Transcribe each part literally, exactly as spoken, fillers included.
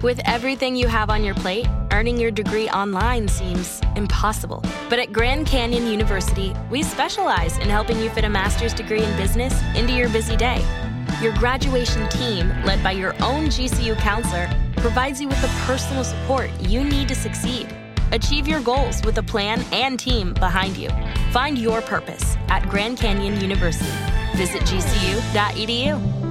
With everything you have on your plate, earning your degree online seems impossible. But at Grand Canyon University, we specialize in helping you fit a master's degree in business into your busy day. Your graduation team, led by your own G C U counselor, provides you with the personal support you need to succeed. Achieve your goals with a plan and team behind you. Find your purpose at Grand Canyon University. Visit g c u dot e d u.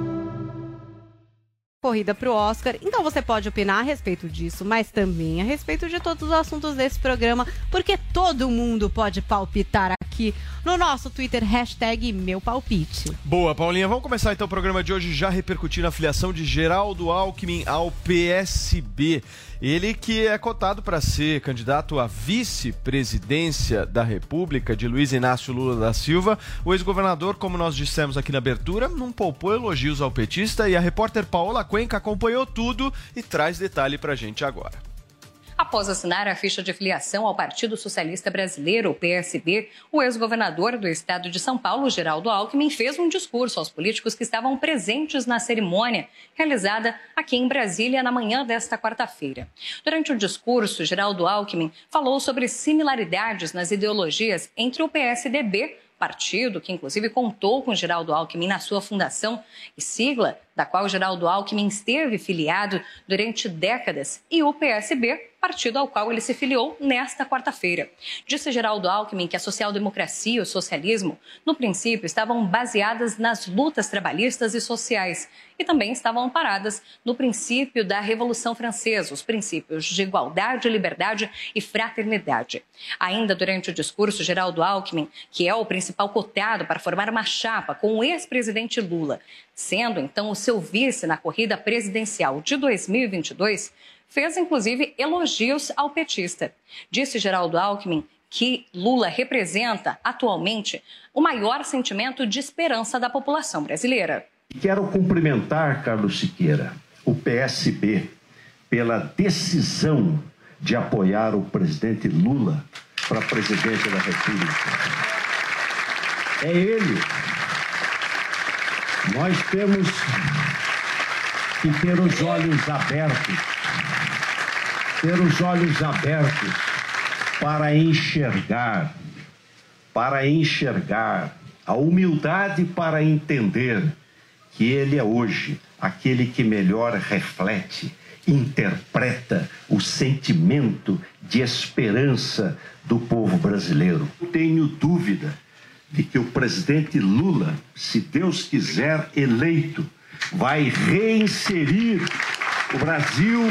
Corrida para o Oscar, então você pode opinar a respeito disso, mas também a respeito de todos os assuntos desse programa, porque todo mundo pode palpitar aqui no nosso Twitter, hashtag Meu Palpite. Boa, Paulinha, vamos começar então o programa de hoje já repercutindo a filiação de Geraldo Alckmin ao P S B. Ele que é cotado para ser candidato à vice-presidência da República de Luiz Inácio Lula da Silva. O ex-governador, como nós dissemos aqui na abertura, não poupou elogios ao petista e a repórter Paola Cuenca acompanhou tudo e traz detalhe pra gente agora. Após assinar a ficha de filiação ao Partido Socialista Brasileiro, o P S B, o ex-governador do estado de São Paulo, Geraldo Alckmin, fez um discurso aos políticos que estavam presentes na cerimônia realizada aqui em Brasília na manhã desta quarta-feira. Durante o discurso, Geraldo Alckmin falou sobre similaridades nas ideologias entre o P S D B, partido que inclusive contou com Geraldo Alckmin na sua fundação, e sigla da qual Geraldo Alckmin esteve filiado durante décadas, e o P S B, partido ao qual ele se filiou nesta quarta-feira. Disse Geraldo Alckmin que a social-democracia e o socialismo, no princípio, estavam baseadas nas lutas trabalhistas e sociais e também estavam amparadas no princípio da Revolução Francesa, os princípios de igualdade, liberdade e fraternidade. Ainda durante o discurso, Geraldo Alckmin, que é o principal cotado para formar uma chapa com o ex-presidente Lula, sendo então o seu vice na corrida presidencial de dois mil e vinte e dois, fez inclusive elogios ao petista. Disse Geraldo Alckmin que Lula representa atualmente o maior sentimento de esperança da população brasileira. Quero cumprimentar, Carlos Siqueira, o P S B pela decisão de apoiar o presidente Lula para a presidência da República. É ele. Nós temos que ter os olhos abertos, ter os olhos abertos para enxergar, para enxergar, a humildade para entender que ele é hoje aquele que melhor reflete, interpreta o sentimento de esperança do povo brasileiro. Não tenho dúvida de que o presidente Lula, se Deus quiser eleito, vai reinserir o Brasil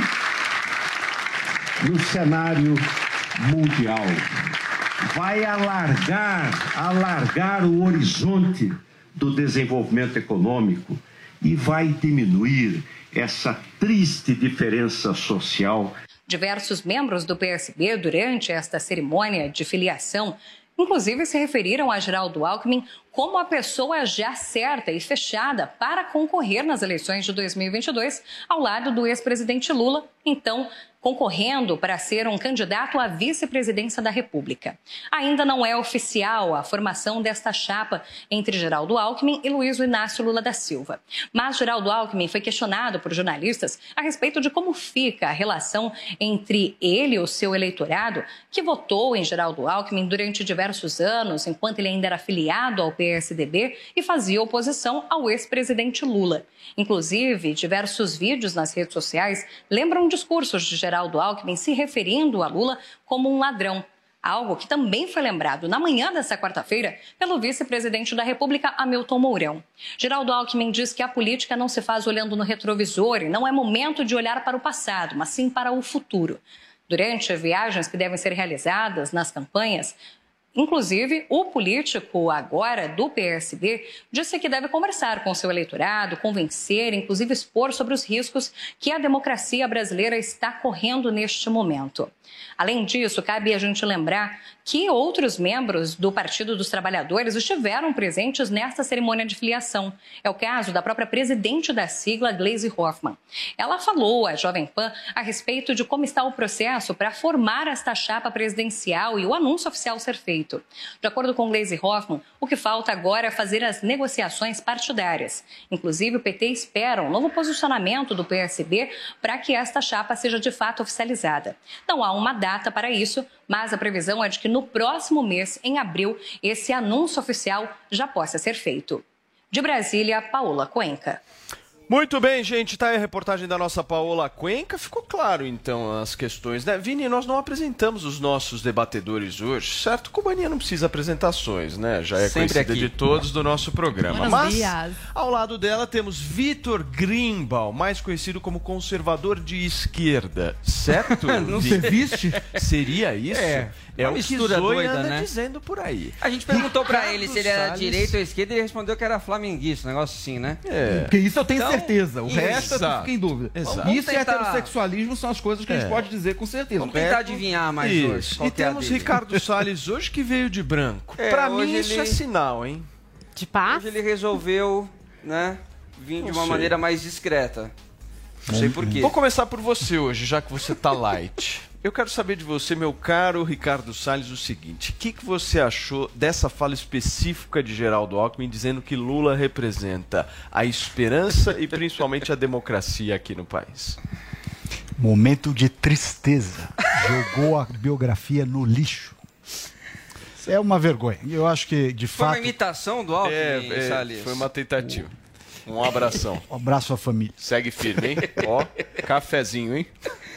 no cenário mundial. Vai alargar, alargar o horizonte do desenvolvimento econômico e vai diminuir essa triste diferença social. Diversos membros do P S B, durante esta cerimônia de filiação, inclusive se referiram a Geraldo Alckmin como a pessoa já certa e fechada para concorrer nas eleições de dois mil e vinte e dois, ao lado do ex-presidente Lula, então concorrendo para ser um candidato à vice-presidência da República. Ainda não é oficial a formação desta chapa entre Geraldo Alckmin e Luiz Inácio Lula da Silva. Mas Geraldo Alckmin foi questionado por jornalistas a respeito de como fica a relação entre ele e o seu eleitorado, que votou em Geraldo Alckmin durante diversos anos, enquanto ele ainda era filiado ao P S D B e fazia oposição ao ex-presidente Lula. Inclusive, diversos vídeos nas redes sociais lembram discursos de Geraldo Alckmin se referindo a Lula como um ladrão. Algo que também foi lembrado na manhã desta quarta-feira pelo vice-presidente da República, Hamilton Mourão. Geraldo Alckmin diz que a política não se faz olhando no retrovisor e não é momento de olhar para o passado, mas sim para o futuro. Durante viagens que devem ser realizadas nas campanhas, inclusive, o político agora do P S B disse que deve conversar com seu eleitorado, convencer, inclusive expor sobre os riscos que a democracia brasileira está correndo neste momento. Além disso, cabe a gente lembrar que outros membros do Partido dos Trabalhadores estiveram presentes nesta cerimônia de filiação. É o caso da própria presidente da sigla, Gleisi Hoffmann. Ela falou à Jovem Pan a respeito de como está o processo para formar esta chapa presidencial e o anúncio oficial ser feito. feito. De acordo com Gleisi Hoffmann, o que falta agora é fazer as negociações partidárias. Inclusive, o P T espera um novo posicionamento do P S B para que esta chapa seja de fato oficializada. Não há uma data para isso, mas a previsão é de que no próximo mês, em abril, esse anúncio oficial já possa ser feito. De Brasília, Paola Cuenca. Muito bem, gente, tá aí a reportagem da nossa Paola Cuenca. Ficou claro, então, as questões, né? Vini, nós não apresentamos os nossos debatedores hoje, certo? Cubaninha não precisa apresentações, né? Já é sempre conhecida aqui de todos do nosso programa. Buenos Mas, dias. Ao lado dela, temos Vitor Greenbaum, mais conhecido como conservador de esquerda, certo? Não se viste? Seria isso? É. É uma o que mistura Zoe doida, anda né? dizendo por aí. A gente perguntou pra Ricardo ele se ele era Salles... direita ou esquerda e ele respondeu que era flamenguista, um negócio assim, né? É. Porque isso eu tenho Então, certeza. O isso. resto eu fico em dúvida. Exato. Isso e tentar... heterossexualismo são as coisas que É. a gente pode dizer com certeza. Vamos O tentar resto- adivinhar mais Isso. hoje. qual E que é a temos dele. Ricardo Salles hoje que veio de branco. É, pra mim hoje isso ele- é sinal, hein? De paz? Hoje ele resolveu, né, vir de Não uma sei. maneira mais discreta. Não sei por quê. Vou começar por você hoje, já que você tá light. Eu quero saber de você, meu caro Ricardo Salles, o seguinte. O que, que você achou dessa fala específica de Geraldo Alckmin dizendo que Lula representa a esperança e principalmente a democracia aqui no país? Momento de tristeza. Jogou a biografia no lixo. Isso é uma vergonha. Eu acho que, de Foi fato... uma imitação do Alckmin, É, é, Salles? foi uma tentativa. Um abração. Um abraço à família. Segue firme, hein? Ó, cafezinho, hein?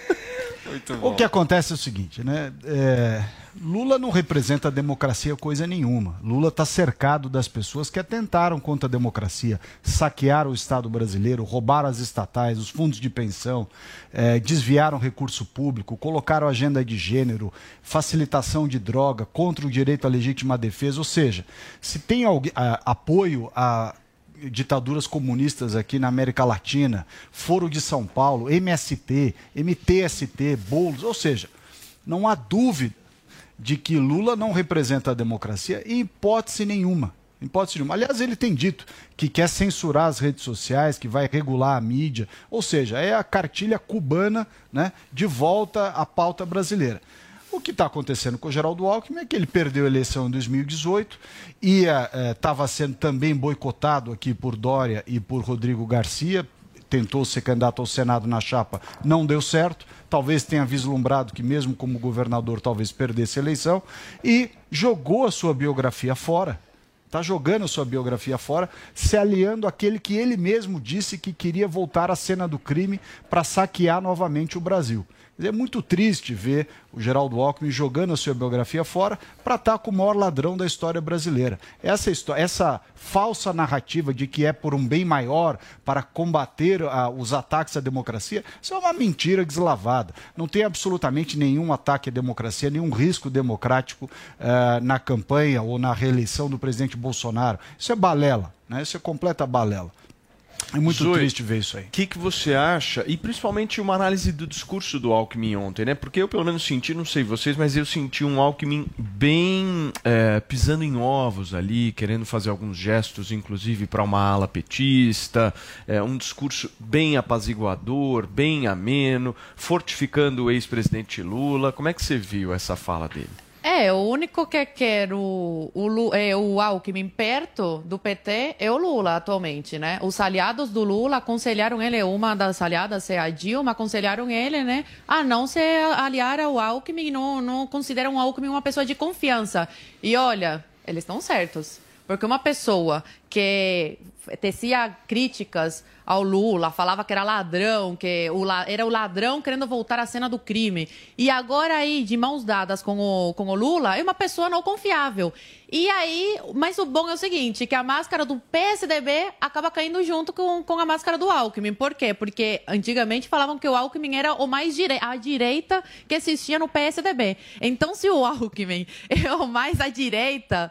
Muito bom. O que acontece é o seguinte, né? É, Lula não representa a democracia coisa nenhuma. Lula está cercado das pessoas que atentaram contra a democracia, saquearam o Estado brasileiro, roubaram as estatais, os fundos de pensão, é, desviaram recurso público, colocaram agenda de gênero, facilitação de droga, contra o direito à legítima defesa. Ou seja, se tem alguém, a, apoio a ditaduras comunistas aqui na América Latina, Foro de São Paulo, M S T, M T S T, Boulos, ou seja, não há dúvida de que Lula não representa a democracia em hipótese nenhuma. Em hipótese nenhuma. Aliás, ele tem dito que quer censurar as redes sociais, que vai regular a mídia, ou seja, é a cartilha cubana, né, de volta à pauta brasileira. O que está acontecendo com o Geraldo Alckmin é que ele perdeu a eleição em dois mil e dezoito e estava sendo também boicotado aqui por Dória e por Rodrigo Garcia, tentou ser candidato ao Senado na chapa, não deu certo, talvez tenha vislumbrado que mesmo como governador talvez perdesse a eleição e jogou a sua biografia fora. Está jogando a sua biografia fora, se aliando àquele que ele mesmo disse que queria voltar à cena do crime para saquear novamente o Brasil. É muito triste ver o Geraldo Alckmin jogando a sua biografia fora para estar com o maior ladrão da história brasileira. Essa, essa falsa narrativa de que é por um bem maior para combater uh, os ataques à democracia, isso é uma mentira deslavada. Não tem absolutamente nenhum ataque à democracia, nenhum risco democrático uh, na campanha ou na reeleição do presidente Bolsonaro. Isso é balela, né? Isso é completa balela. É muito Zoe, triste ver isso aí. O que, que você acha? E principalmente uma análise do discurso do Alckmin ontem, né? Porque eu pelo menos senti, não sei vocês, mas eu senti um Alckmin bem é, pisando em ovos ali, querendo fazer alguns gestos, inclusive para uma ala petista, é, um discurso bem apaziguador, bem ameno, fortificando o ex-presidente Lula. Como é que você viu essa fala dele? É, o único que quer o, o, é, o Alckmin perto do P T é o Lula atualmente, né? Os aliados do Lula aconselharam ele, uma das aliadas é a Dilma, aconselharam ele, né, a não se aliar ao Alckmin, não, não consideram o Alckmin uma pessoa de confiança. E olha, eles estão certos, porque uma pessoa que tecia críticas ao Lula, falava que era ladrão, que o, era o ladrão querendo voltar à cena do crime. E agora aí, de mãos dadas com o, com o Lula, é uma pessoa não confiável. E aí, mas o bom é o seguinte, que a máscara do P S D B acaba caindo junto com, com a máscara do Alckmin. Por quê? Porque antigamente falavam que o Alckmin era o mais dire... a direita que existia no P S D B. Então, se o Alckmin é o mais à direita,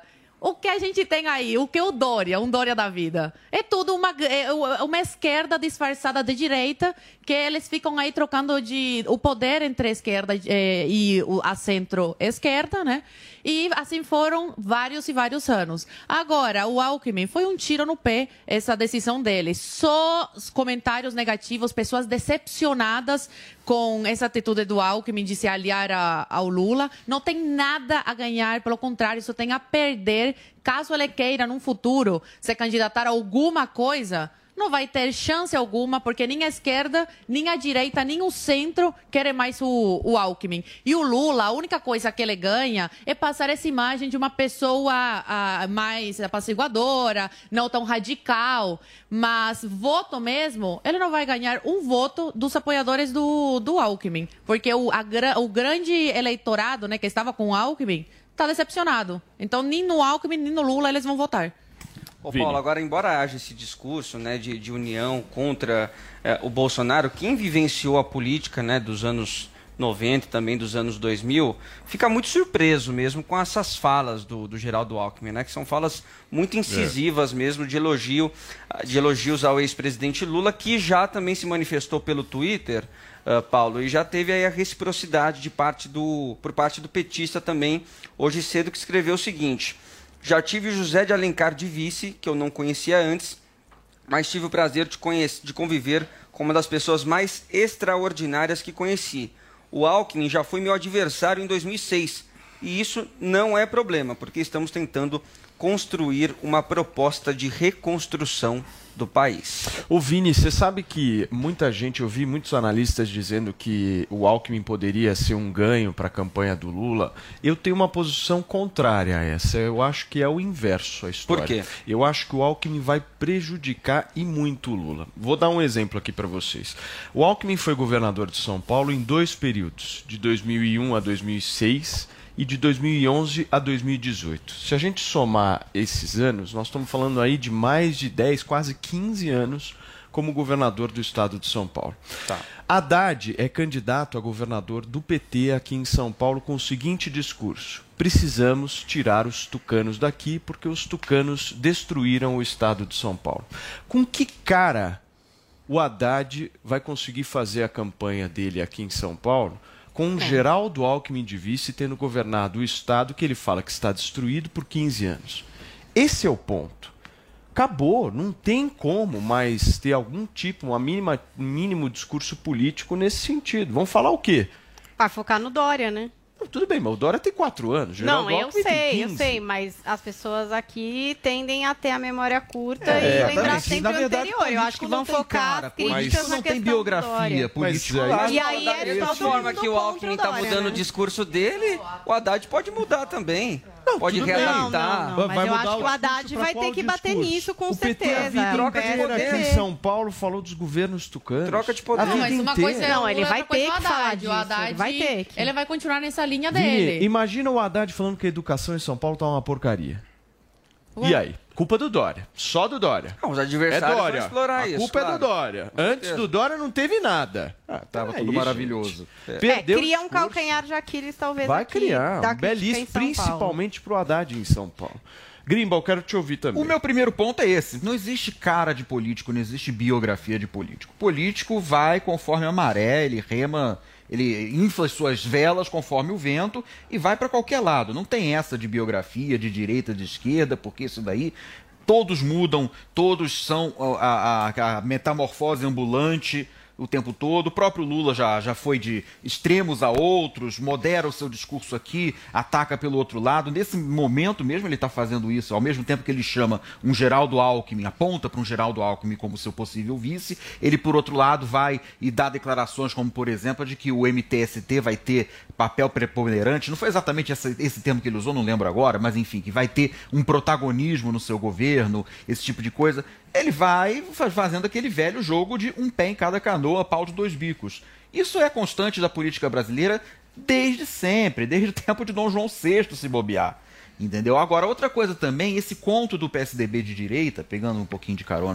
O que a gente tem aí? O que o Dória, um Dória da vida? É tudo uma, é uma esquerda disfarçada de direita, que eles ficam aí trocando de, o poder entre a esquerda é, e a centro-esquerda, né? E assim foram vários e vários anos. Agora, o Alckmin foi um tiro no pé, essa decisão dele. Só comentários negativos, pessoas decepcionadas com essa atitude do Alckmin de se aliar a, ao Lula. Não tem nada a ganhar, pelo contrário, isso tem a perder. Caso ele queira, num futuro, se candidatar a alguma coisa, não vai ter chance alguma, porque nem a esquerda, nem a direita, nem o centro querem mais o, o Alckmin. E o Lula, a única coisa que ele ganha é passar essa imagem de uma pessoa a, mais apaciguadora, não tão radical. Mas voto mesmo, ele não vai ganhar um voto dos apoiadores do, do Alckmin. Porque o, a, o grande eleitorado, né, que estava com o Alckmin está decepcionado. Então, nem no Alckmin, nem no Lula eles vão votar. Ô, Paulo, agora, embora haja esse discurso, né, de, de união contra eh, o Bolsonaro, quem vivenciou a política, né, dos anos noventa e também dos anos dois mil, fica muito surpreso mesmo com essas falas do, do Geraldo Alckmin, né, que são falas muito incisivas é. mesmo, de, elogio, de elogios ao ex-presidente Lula, que já também se manifestou pelo Twitter, uh, Paulo, e já teve aí a reciprocidade de parte do, por parte do petista também, hoje cedo, que escreveu o seguinte: já tive o José de Alencar de vice, que eu não conhecia antes, mas tive o prazer de, conhecer, de conviver com uma das pessoas mais extraordinárias que conheci. O Alckmin já foi meu adversário em dois mil e seis, e isso não é problema, porque estamos tentando construir uma proposta de reconstrução do país. Ô Vini, você sabe que muita gente, eu vi muitos analistas dizendo que o Alckmin poderia ser um ganho para a campanha do Lula. Eu tenho uma posição contrária a essa. Eu acho que é o inverso a história. Por quê? Eu acho que o Alckmin vai prejudicar e muito o Lula. Vou dar um exemplo aqui para vocês. O Alckmin foi governador de São Paulo em dois períodos, de dois mil e um a dois mil e seis e de dois mil e onze a dois mil e dezoito. Se a gente somar esses anos, nós estamos falando aí de mais de dez, quase quinze anos como governador do estado de São Paulo. Tá. Haddad é candidato a governador do P T aqui em São Paulo com o seguinte discurso: precisamos tirar os tucanos daqui porque os tucanos destruíram o estado de São Paulo. Com que cara o Haddad vai conseguir fazer a campanha dele aqui em São Paulo com o Geraldo Alckmin de vice tendo governado o estado que ele fala que está destruído por quinze anos? Esse é o ponto. Acabou, não tem como mais ter algum tipo, uma mínima, um mínimo discurso político nesse sentido. Vamos falar o quê? Vai focar no Dória, né? Tudo bem, mas o Dória tem quatro anos. Não, eu Alckmin sei, eu sei, mas as pessoas aqui tendem a ter a memória curta É, e lembrar exatamente. sempre Na o verdade, anterior. Eu acho que vão político não tem focar cara, as críticas político na não tem questão do biografia, Dória. político Mas lá. E aí é Da mesma todo forma mundo que o contra Alckmin o está Dória, mudando né? o discurso dele, o Haddad pode mudar também. Pode tudo bem. readaptar. Não, não, não, Vai mas eu mudar acho o que o Haddad discurso pra vai qual ter que bater discurso? nisso, com O P T, a certeza. vida troca de Impede poder aqui em ter. São Paulo falou dos governos tucanos. Troca de poder. A Não, vida mas uma inteira. coisa é Não, o ele Lula, vai outra coisa ter é o que falar Haddad. disso, O Haddad, ele vai ter que. ele vai continuar nessa linha Vini, dele. imagina o Haddad falando que a educação em São Paulo tá uma porcaria. Ué? E aí? Culpa do Dória. Só do Dória. Não, os É adversários Dória. vão explorar A isso. culpa é claro. do Dória. Com Antes certeza. do Dória não teve nada. Ah, Tava é tudo isso, maravilhoso. gente. É, Perdeu cria o um discurso. calcanhar de Aquiles, talvez, Vai aqui, criar. da Um belíssimo, crítica em São Paulo. principalmente pro Haddad em São Paulo. Grimbal, quero te ouvir também. O meu primeiro ponto é esse. Não existe cara de político, não existe biografia de político. Político vai conforme a maré, ele rema, ele infla as suas velas conforme o vento e vai para qualquer lado. Não tem essa de biografia, de direita, de esquerda, porque isso daí todos mudam, todos são a, a, a metamorfose ambulante o tempo todo. O próprio Lula já, já foi de extremos a outros, modera o seu discurso aqui, ataca pelo outro lado. Nesse momento mesmo ele está fazendo isso, ao mesmo tempo que ele chama um Geraldo Alckmin, aponta para um Geraldo Alckmin como seu possível vice, ele, por outro lado, vai e dá declarações como, por exemplo, de que o M T S T vai ter papel preponderante, não foi exatamente essa, esse termo que ele usou, não lembro agora, mas enfim, que vai ter um protagonismo no seu governo, esse tipo de coisa. Ele vai fazendo aquele velho jogo de um pé em cada canoa, pau de dois bicos. Isso é constante da política brasileira desde sempre, desde o tempo de Dom João sexto, se bobear. Entendeu? Agora, outra coisa também, esse conto do P S D B de direita, pegando um pouquinho de carona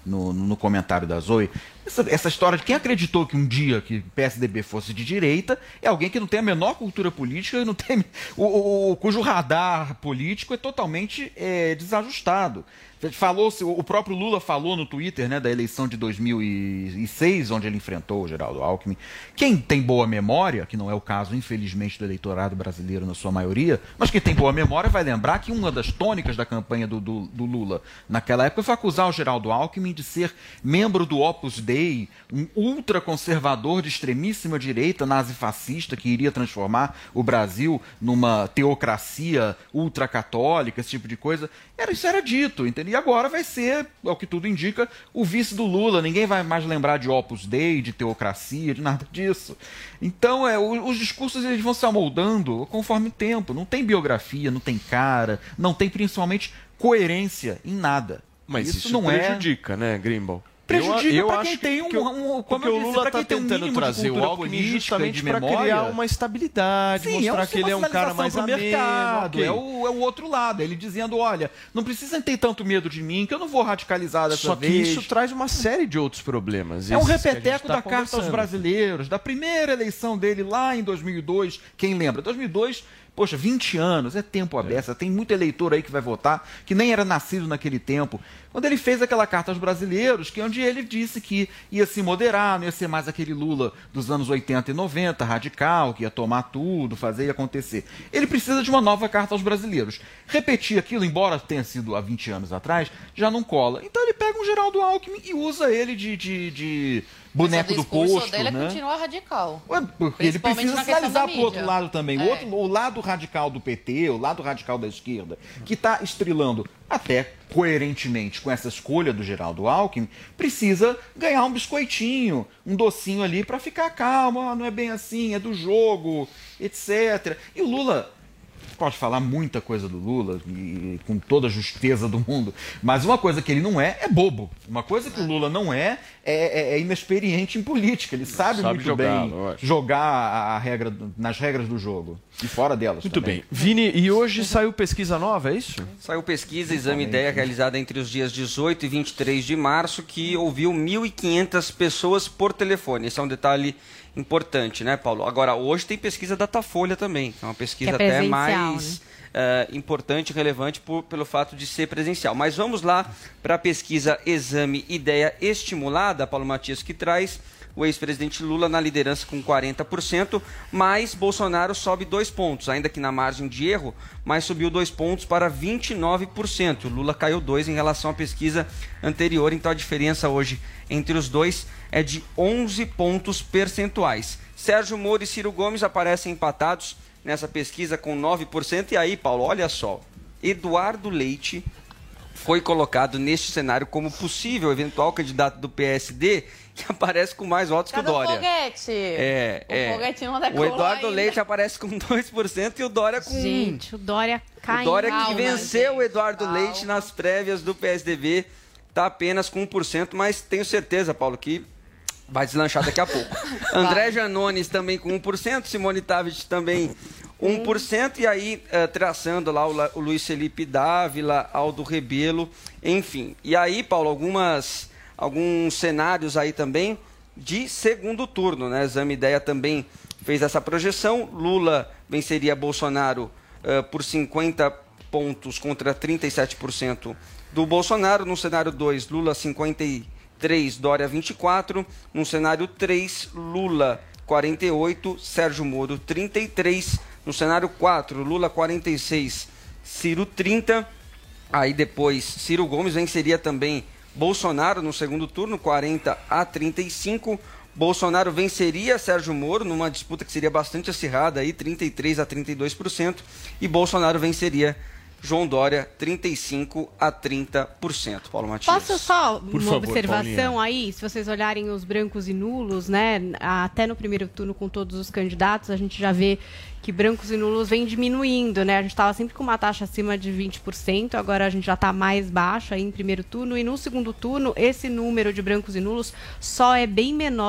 no, no comentário da Zoe. Essa, essa história de quem acreditou que um dia que o P S D B fosse de direita é alguém que não tem a menor cultura política e não tem o, o, o, cujo radar político é totalmente é, desajustado. Falou, o próprio Lula falou no Twitter, né, da eleição de dois mil e seis, onde ele enfrentou o Geraldo Alckmin. Quem tem boa memória, que não é o caso, infelizmente, do eleitorado brasileiro na sua maioria, mas quem tem boa memória vai lembrar que uma das tônicas da campanha do, do, do Lula naquela época foi acusar o Geraldo Alckmin de ser membro do Opus Dei, um ultraconservador de extremíssima direita, nazifascista, que iria transformar o Brasil numa teocracia ultracatólica, esse tipo de coisa. Era, isso era dito, entendeu? E agora vai ser, ao que tudo indica, o vice do Lula. Ninguém vai mais lembrar de Opus Dei, de teocracia, de nada disso. Então, é, os, os discursos eles vão se amoldando conforme o tempo. Não tem biografia, não tem cara, não tem principalmente coerência em nada. Mas isso, isso não não prejudica, é... né, Grimble? Prejudica para quem tem um, que, um, um porque o Lula está tentando um trazer o Alckmin justamente para criar uma estabilidade, Sim, mostrar é um, que ele é um cara mais ameno. Mercado, okay. é, o, é o outro lado, ele dizendo, olha, não precisa ter tanto medo de mim, que eu não vou radicalizar dessa Só que vez. isso traz uma série de outros problemas. É um repeteco tá da Carta aos Brasileiros, da primeira eleição dele lá em dois mil e dois, quem lembra? dois mil e dois... Poxa, vinte anos, é tempo aberto, é. Tem muito eleitor aí que vai votar, que nem era nascido naquele tempo. Quando ele fez aquela Carta aos Brasileiros, que é onde ele disse que ia se moderar, não ia ser mais aquele Lula dos anos oitenta e noventa, radical, que ia tomar tudo, fazer e acontecer. Ele precisa de uma nova Carta aos Brasileiros. Repetir aquilo, embora tenha sido há vinte anos atrás, já não cola. Então ele pega um Geraldo Alckmin e usa ele de... de, de... boneco do posto, o discurso dele né? continua radical. Ué, porque ele precisa sinalizar para o outro lado também. É. O, outro, o lado radical do P T, o lado radical da esquerda, que está estrelando até coerentemente com essa escolha do Geraldo Alckmin, precisa ganhar um biscoitinho, um docinho ali para ficar calmo. Ah, não é bem assim, é do jogo, etcétera. E o Lula... pode falar muita coisa do Lula, e, com toda a justeza do mundo, mas uma coisa que ele não é, é bobo. Uma coisa que o Lula não é, é, é inexperiente em política. Ele sabe, sabe muito jogar, bem jogar a regra, nas regras do jogo, e fora delas Muito também. bem. Vini, e hoje saiu pesquisa nova, é isso? Saiu pesquisa, exame ideia, realizada entre os dias dezoito e vinte e três de março, que ouviu mil e quinhentas pessoas por telefone. Esse é um detalhe importante, né, Paulo? Agora, hoje tem pesquisa Datafolha também, que é uma pesquisa é até mais né? uh, importante e relevante por, pelo fato de ser presencial. Mas vamos lá para a pesquisa Exame Ideia Estimulada, Paulo Matias, que traz o ex-presidente Lula na liderança com quarenta por cento, mas Bolsonaro sobe dois pontos, ainda que na margem de erro, mas subiu dois pontos para vinte e nove por cento. Lula caiu dois em relação à pesquisa anterior, então a diferença hoje entre os dois é de onze pontos percentuais. Sérgio Moro e Ciro Gomes aparecem empatados nessa pesquisa com nove por cento. E aí, Paulo, olha só, Eduardo Leite foi colocado neste cenário como possível eventual candidato do P S D, que aparece com mais votos Cadê que o Dória. O foguete? É, o é. foguete não O Eduardo ainda. Leite aparece com dois por cento e o Dória com Gente, o Dória cai. O Dória calma, que venceu gente. o Eduardo calma. Leite nas prévias do P S D B, está apenas com um por cento, mas tenho certeza, Paulo, que vai deslanchar daqui a pouco. André Janones também com um por cento, Simone Tavit também um por cento, e aí uh, traçando lá o, o Luiz Felipe Dávila, Aldo Rebelo, enfim. E aí, Paulo, algumas, alguns cenários aí também de segundo turno, né? Exame Ideia também fez essa projeção. Lula venceria Bolsonaro uh, por cinquenta pontos contra trinta e sete por cento do Bolsonaro. No cenário dois, Lula cinquenta e três, Dória vinte e quatro. No cenário três, Lula quarenta e oito, Sérgio Moro trinta e três. No cenário quatro, Lula quarenta e seis, Ciro trinta. Aí depois, Ciro Gomes venceria também Bolsonaro no segundo turno, quarenta a trinta e cinco. Bolsonaro venceria Sérgio Moro numa disputa que seria bastante acirrada, aí, trinta e três a trinta e dois por cento. E Bolsonaro venceria João Dória, trinta e cinco a trinta por cento. Paulo Matias. Posso só Por uma favor, observação Paulinha. aí? Se vocês olharem os brancos e nulos, né? Até no primeiro turno com todos os candidatos, a gente já vê que brancos e nulos vem diminuindo, né? A gente estava sempre com uma taxa acima de vinte por cento, agora a gente já está mais baixo aí em primeiro turno, e no segundo turno esse número de brancos e nulos só é bem menor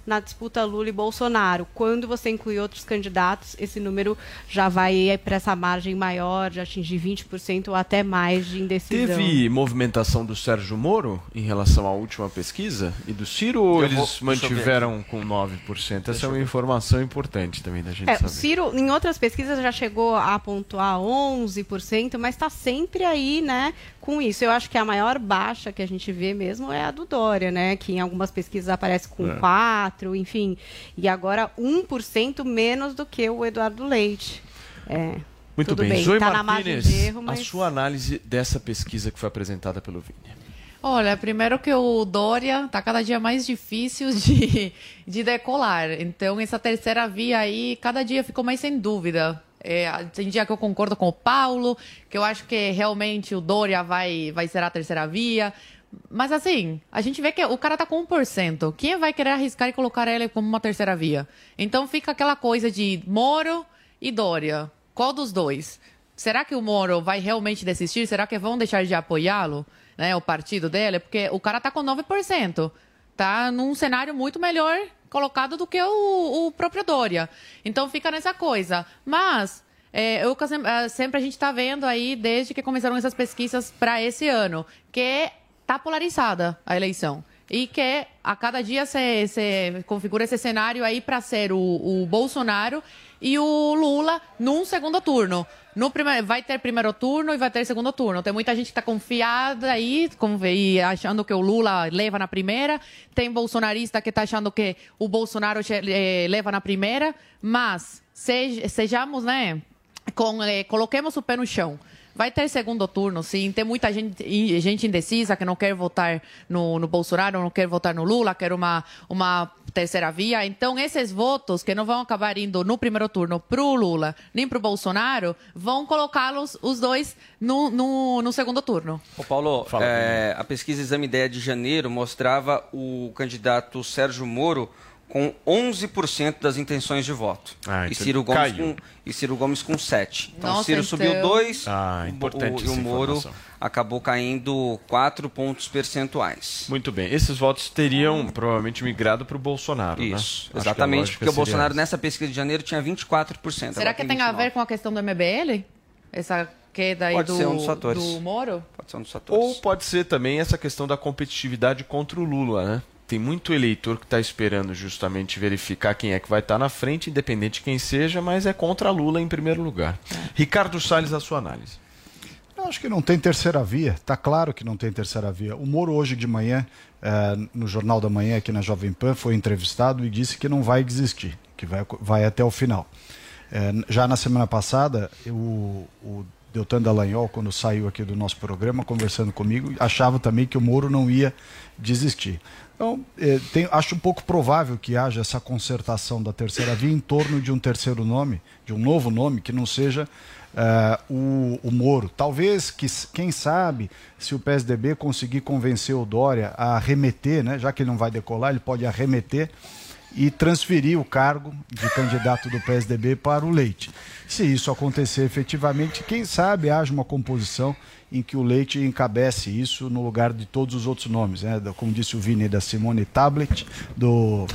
na disputa Lula e Bolsonaro. Quando você inclui outros candidatos, esse número já vai para essa margem maior, de atingir vinte por cento ou até mais de indecisão. Teve movimentação do Sérgio Moro em relação à última pesquisa e do Ciro, ou Eu eles vou- mantiveram com nove por cento? Essa é uma informação importante também da gente É, o saber. Ciro, em outras pesquisas, já chegou a pontuar onze por cento, mas está sempre aí, né, com isso. Eu acho que a maior baixa que a gente vê mesmo é a do Dória, né, que em algumas pesquisas aparece com É. quatro, enfim. E agora um por cento menos do que o Eduardo Leite. É, Muito tudo bem. bem, Zoe tá na margem Martínez, de erro, mas... a sua análise dessa pesquisa que foi apresentada pelo Vini. Olha, primeiro que o Dória tá cada dia mais difícil de, de decolar. Então, essa terceira via aí, cada dia ficou mais sem dúvida. É, tem dia que eu concordo com o Paulo, que eu acho que realmente o Dória vai, vai ser a terceira via. Mas assim, a gente vê que o cara tá com um por cento. Quem vai querer arriscar e colocar ele como uma terceira via? Então fica aquela coisa de Moro e Dória. Qual dos dois? Será que o Moro vai realmente desistir? Será que vão deixar de apoiá-lo? Né, o partido dele? Porque o cara tá com nove por cento. Tá num cenário muito melhor colocado do que o, o próprio Dória. Então fica nessa coisa. Mas é, eu, sempre a gente está vendo aí, desde que começaram essas pesquisas para esse ano, que está polarizada a eleição. E que a cada dia se, se configura esse cenário aí para ser o, o Bolsonaro e o Lula num segundo turno. No primeiro, vai ter primeiro turno e vai ter segundo turno. Tem muita gente que está confiada aí, com, e achando que o Lula leva na primeira. Tem bolsonarista que está achando que o Bolsonaro eh, leva na primeira. Mas sej, sejamos, né? Com, eh, coloquemos o pé no chão. Vai ter segundo turno, sim. Tem muita gente, gente indecisa que não quer votar no, no Bolsonaro, não quer votar no Lula, quer uma, uma terceira via. Então, esses votos que não vão acabar indo no primeiro turno para o Lula nem para o Bolsonaro, vão colocá-los os dois no, no, no segundo turno. Ô Paulo, Fala, é, a pesquisa Exame Ideia de janeiro mostrava o candidato Sérgio Moro com onze por cento das intenções de voto. Ah, e, então Ciro Gomes caiu. com, e Ciro Gomes com sete. Então, Nossa, o Ciro então- subiu dois Ah, o- importante o, e essa o Moro informação. acabou caindo quatro pontos percentuais. Muito bem. Esses votos teriam provavelmente migrado para o Bolsonaro, né? Isso, Acho que a exatamente, lógica porque o seria Bolsonaro essa. nessa pesquisa de janeiro tinha vinte e quatro por cento. Será agora que tem a vinte e nove. ver com a questão do M B L? Essa queda aí Pode do, ser um dos fatores. do Moro? Pode ser um dos fatores. Ou pode ser também essa questão da competitividade contra o Lula, né? Tem muito eleitor que está esperando justamente verificar quem é que vai estar na frente, independente de quem seja, mas é contra Lula em primeiro lugar. É. Ricardo Salles, a sua análise. Eu acho que não tem terceira via. Está claro que não tem terceira via. O Moro hoje de manhã, eh, no Jornal da Manhã, aqui na Jovem Pan, foi entrevistado e disse que não vai desistir, que vai, vai até o final. Eh, já na semana passada, o, o Deltan Dallagnol, quando saiu aqui do nosso programa, conversando comigo, achava também que o Moro não ia desistir. Então, eh, tem, acho um pouco provável que haja essa concertação da terceira via em torno de um terceiro nome, de um novo nome, que não seja uh, o, o Moro. Talvez, que, quem sabe, se o P S D B conseguir convencer o Dória a arremeter, né, já que ele não vai decolar, ele pode arremeter e transferir o cargo de candidato do P S D B para o Leite. Se isso acontecer efetivamente, quem sabe haja uma composição em que o Leite encabece isso no lugar de todos os outros nomes, né? Como disse o Vini, da Simone Tablet, do,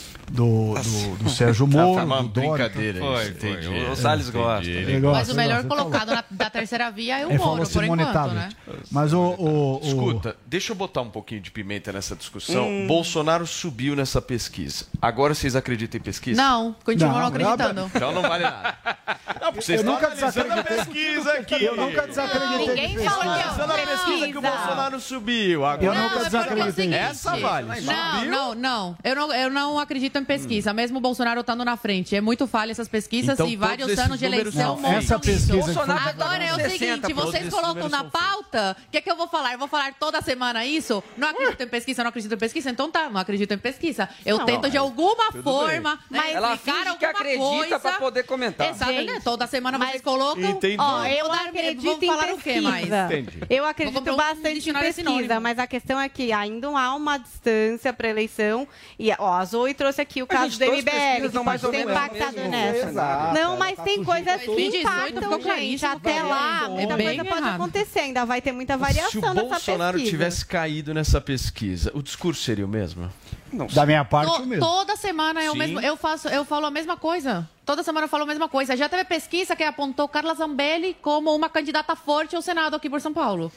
do, do, do Sérgio Moro, uma do Dória. brincadeira Foi, isso, foi. entendi. O Salles gosta. Ele gosta, Mas o ele melhor gosta, colocado na, da terceira via é o Ele Moro, falou por Simone enquanto, Tablet. né? Mas o, o, o... Escuta, deixa eu botar um pouquinho de pimenta nessa discussão. Hum. Bolsonaro subiu nessa pesquisa. Agora vocês acreditam em pesquisa? Não, continuam Não, não acreditando. Então não vale nada. Não, porque vocês Eu estão nunca analisando a desacreditei. pesquisa aqui. Eu nunca desacreditei de Ninguém pesquisa. falou que Analisando a pesquisa que o Bolsonaro subiu. Agora. Eu Não, nunca é porque é o desacreditei. seguinte, Essa vale. Não, Subiu. não, não. Eu não, eu não acredito em pesquisa, mesmo o Bolsonaro estando na frente. É muito falha essas pesquisas Então, e todos vários esses anos de números eleição são mostram Essa isso. pesquisa que foi... Bolsonaro Agora é o sessenta, seguinte, todos vocês esses colocam números na são fakes. pauta, o que, que eu vou falar? Eu vou falar toda semana isso? Não acredito em pesquisa, não acredito em pesquisa? Então tá, não acredito em pesquisa. Eu Não, tento de alguma tudo forma, bem. né, Ela explicar finge que alguma acredita coisa. para poder comentar. Exato, né? Gente, Toda semana mas- vocês colocam. Entendi. Ó, eu Vou dar- acredito vamos em falar o quê mais? pesquisa. Entendi. Eu Vou acredito comprar um bastante em dicionário pesquisa, sinônimo. mas a questão é que ainda há uma distância para a eleição. E ó, a Zoe trouxe aqui o Mas, caso gente, do todas M B as L, pesquisas que dão mais pode ou ter menos o impactado mesmo nessa. cenário. Não, mas tem coisas que dois mil e dezoito impactam, ficou gente. claríssimo, Até lá, é muita bem coisa pode errado. acontecer. Ainda vai ter muita Se o variação nessa Bolsonaro pesquisa. tivesse caído nessa pesquisa, o discurso seria o mesmo? Não, da minha parte, to, o mesmo. Toda semana eu, mesmo, eu, faço, eu falo a mesma coisa. Toda semana eu falo a mesma coisa. Já teve pesquisa que apontou Carla Zambelli como uma candidata forte ao Senado aqui por São Paulo.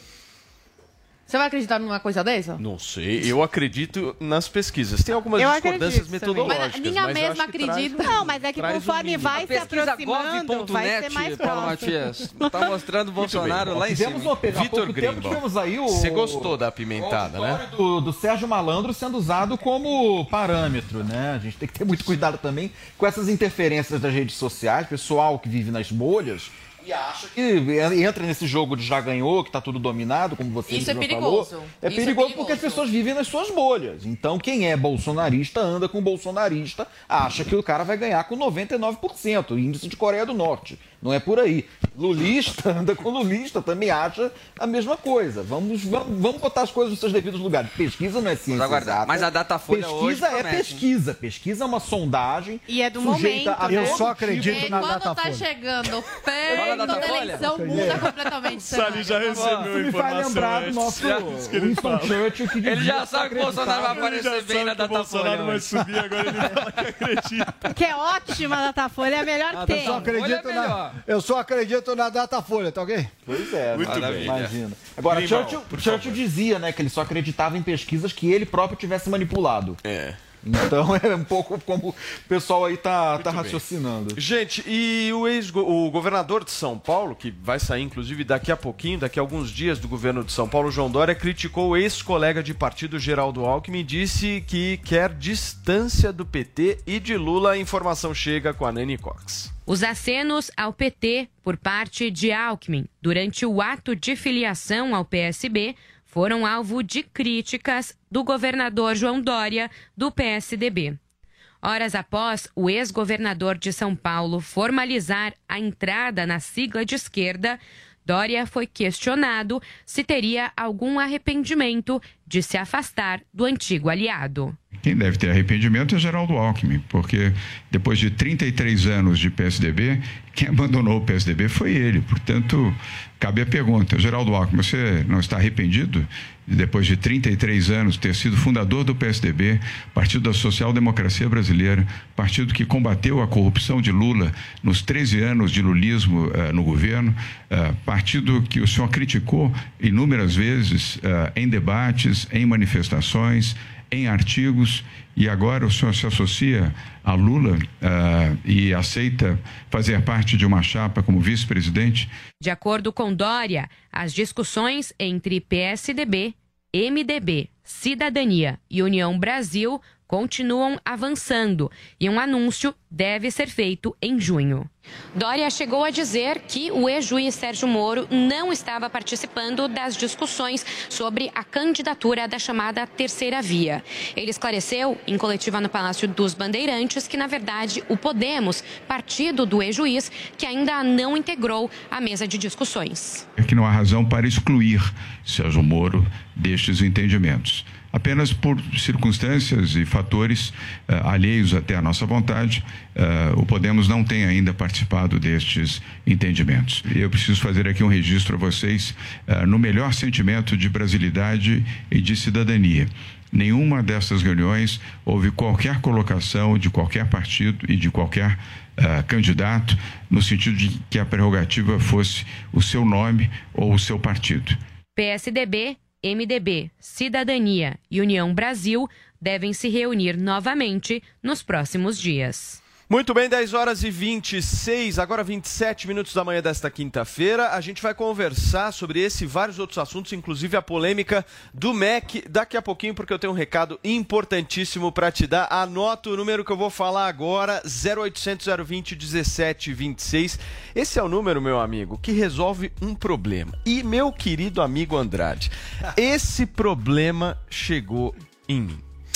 Você vai acreditar numa coisa dessa? Não sei, eu acredito nas pesquisas. Tem algumas eu discordâncias metodológicas. Mas minha mas mesma acredita. Traz, não, mas é que conforme um vai se aproximando, vai ser mais Paulo Matias, tá mostrando o Bolsonaro lá em cima. Vitor Grimbo, você gostou da apimentada, o né? Do, do Sérgio Malandro sendo usado como parâmetro, né? A gente tem que ter muito cuidado também com essas interferências das redes sociais, pessoal que vive nas bolhas. E acha que entra nesse jogo de já ganhou, que está tudo dominado, como você Isso é já perigoso. falou. Isso É perigoso, é perigoso porque as pessoas vivem nas suas bolhas. Então, quem é bolsonarista anda com bolsonarista, acha que o cara vai ganhar com noventa e nove por cento, índice de Coreia do Norte. Não é por aí. Lulista anda com lulista, também acha a mesma coisa. Vamos, vamos, vamos botar as coisas nos seus devidos lugares. Pesquisa não é ciência exata. Mas a Datafolha pesquisa hoje é promete. pesquisa. Pesquisa é uma sondagem. E é do momento. A eu só acredito e na quando Datafolha. tá chegando perto da eleição, muda completamente o Sali já recebeu me faz lembrar do nosso Winston Churchill que ele já sabe que o Bolsonaro vai aparecer bem na Datafolha. O Bolsonaro vai subir, agora ele fala que acredita. Que é ótima a Datafolha, é a melhor que tem. Eu só acredito é na, eu só acredito na Datafolha, tá ok? Pois é, Muito bem. imagina. Agora, Grimbal, Churchill, por Churchill dizia, né, que ele só acreditava em pesquisas que ele próprio tivesse manipulado. É. Então é um pouco como o pessoal aí tá, tá raciocinando. Gente, e o, ex o governador de São Paulo, que vai sair inclusive daqui a pouquinho, daqui a alguns dias do governo de São Paulo, João Dória, criticou o ex-colega de partido Geraldo Alckmin e disse que quer distância do P T e de Lula. A informação chega com a Nani Cox. Os acenos ao P T por parte de Alckmin durante o ato de filiação ao P S B foram alvo de críticas do governador João Dória, do P S D B. Horas após o ex-governador de São Paulo formalizar a entrada na sigla de esquerda, Dória foi questionado se teria algum arrependimento de se afastar do antigo aliado. Quem deve ter arrependimento é Geraldo Alckmin, porque depois de trinta e três anos de P S D B, quem abandonou o P S D B foi ele. Portanto, cabe a pergunta, Geraldo Alckmin, você não está arrependido de, depois de trinta e três anos, ter sido fundador do P S D B, Partido da Social Democracia Brasileira, partido que combateu a corrupção de Lula nos treze anos de lulismo uh, no governo, uh, partido que o senhor criticou inúmeras vezes uh, em debates, em manifestações, em artigos, e agora o senhor se associa a Lula uh, e aceita fazer parte de uma chapa como vice-presidente? De acordo com Dória, as discussões entre P S D B, M D B, Cidadania e União Brasil continuam avançando e um anúncio deve ser feito em junho. Dória chegou a dizer que o ex-juiz Sérgio Moro não estava participando das discussões sobre a candidatura da chamada Terceira Via. Ele esclareceu, em coletiva no Palácio dos Bandeirantes, que, na verdade, o Podemos, partido do ex-juiz, que ainda não integrou a mesa de discussões. É que não há razão para excluir Sérgio Moro destes entendimentos. Apenas por circunstâncias e fatores uh, alheios até à nossa vontade, uh, o Podemos não tem ainda participado destes entendimentos. Eu preciso fazer aqui um registro a vocês uh, no melhor sentimento de brasilidade e de cidadania. Nenhuma dessas reuniões houve qualquer colocação de qualquer partido e de qualquer uh, candidato no sentido de que a prerrogativa fosse o seu nome ou o seu partido. P S D B, M D B, Cidadania e União Brasil devem se reunir novamente nos próximos dias. Muito bem, dez horas e vinte e seis, agora vinte e sete minutos da manhã desta quinta-feira. A gente vai conversar sobre esse e vários outros assuntos, inclusive a polêmica do M E C, daqui a pouquinho, porque eu tenho um recado importantíssimo para te dar. Anota o número que eu vou falar agora, zero oitocentos, zero vinte, dezessete vinte e seis. Esse é o número, meu amigo, que resolve um problema. E, meu querido amigo Andrade, esse problema chegou em mim.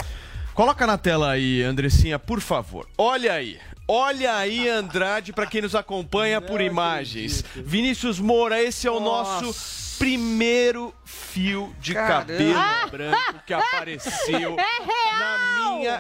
Coloca na tela aí, Andressinha, por favor. Olha aí. Olha aí, Andrade, para quem nos acompanha por imagens. Vinícius Moura, esse é o nosso primeiro fio de Caramba. cabelo branco que apareceu É na minha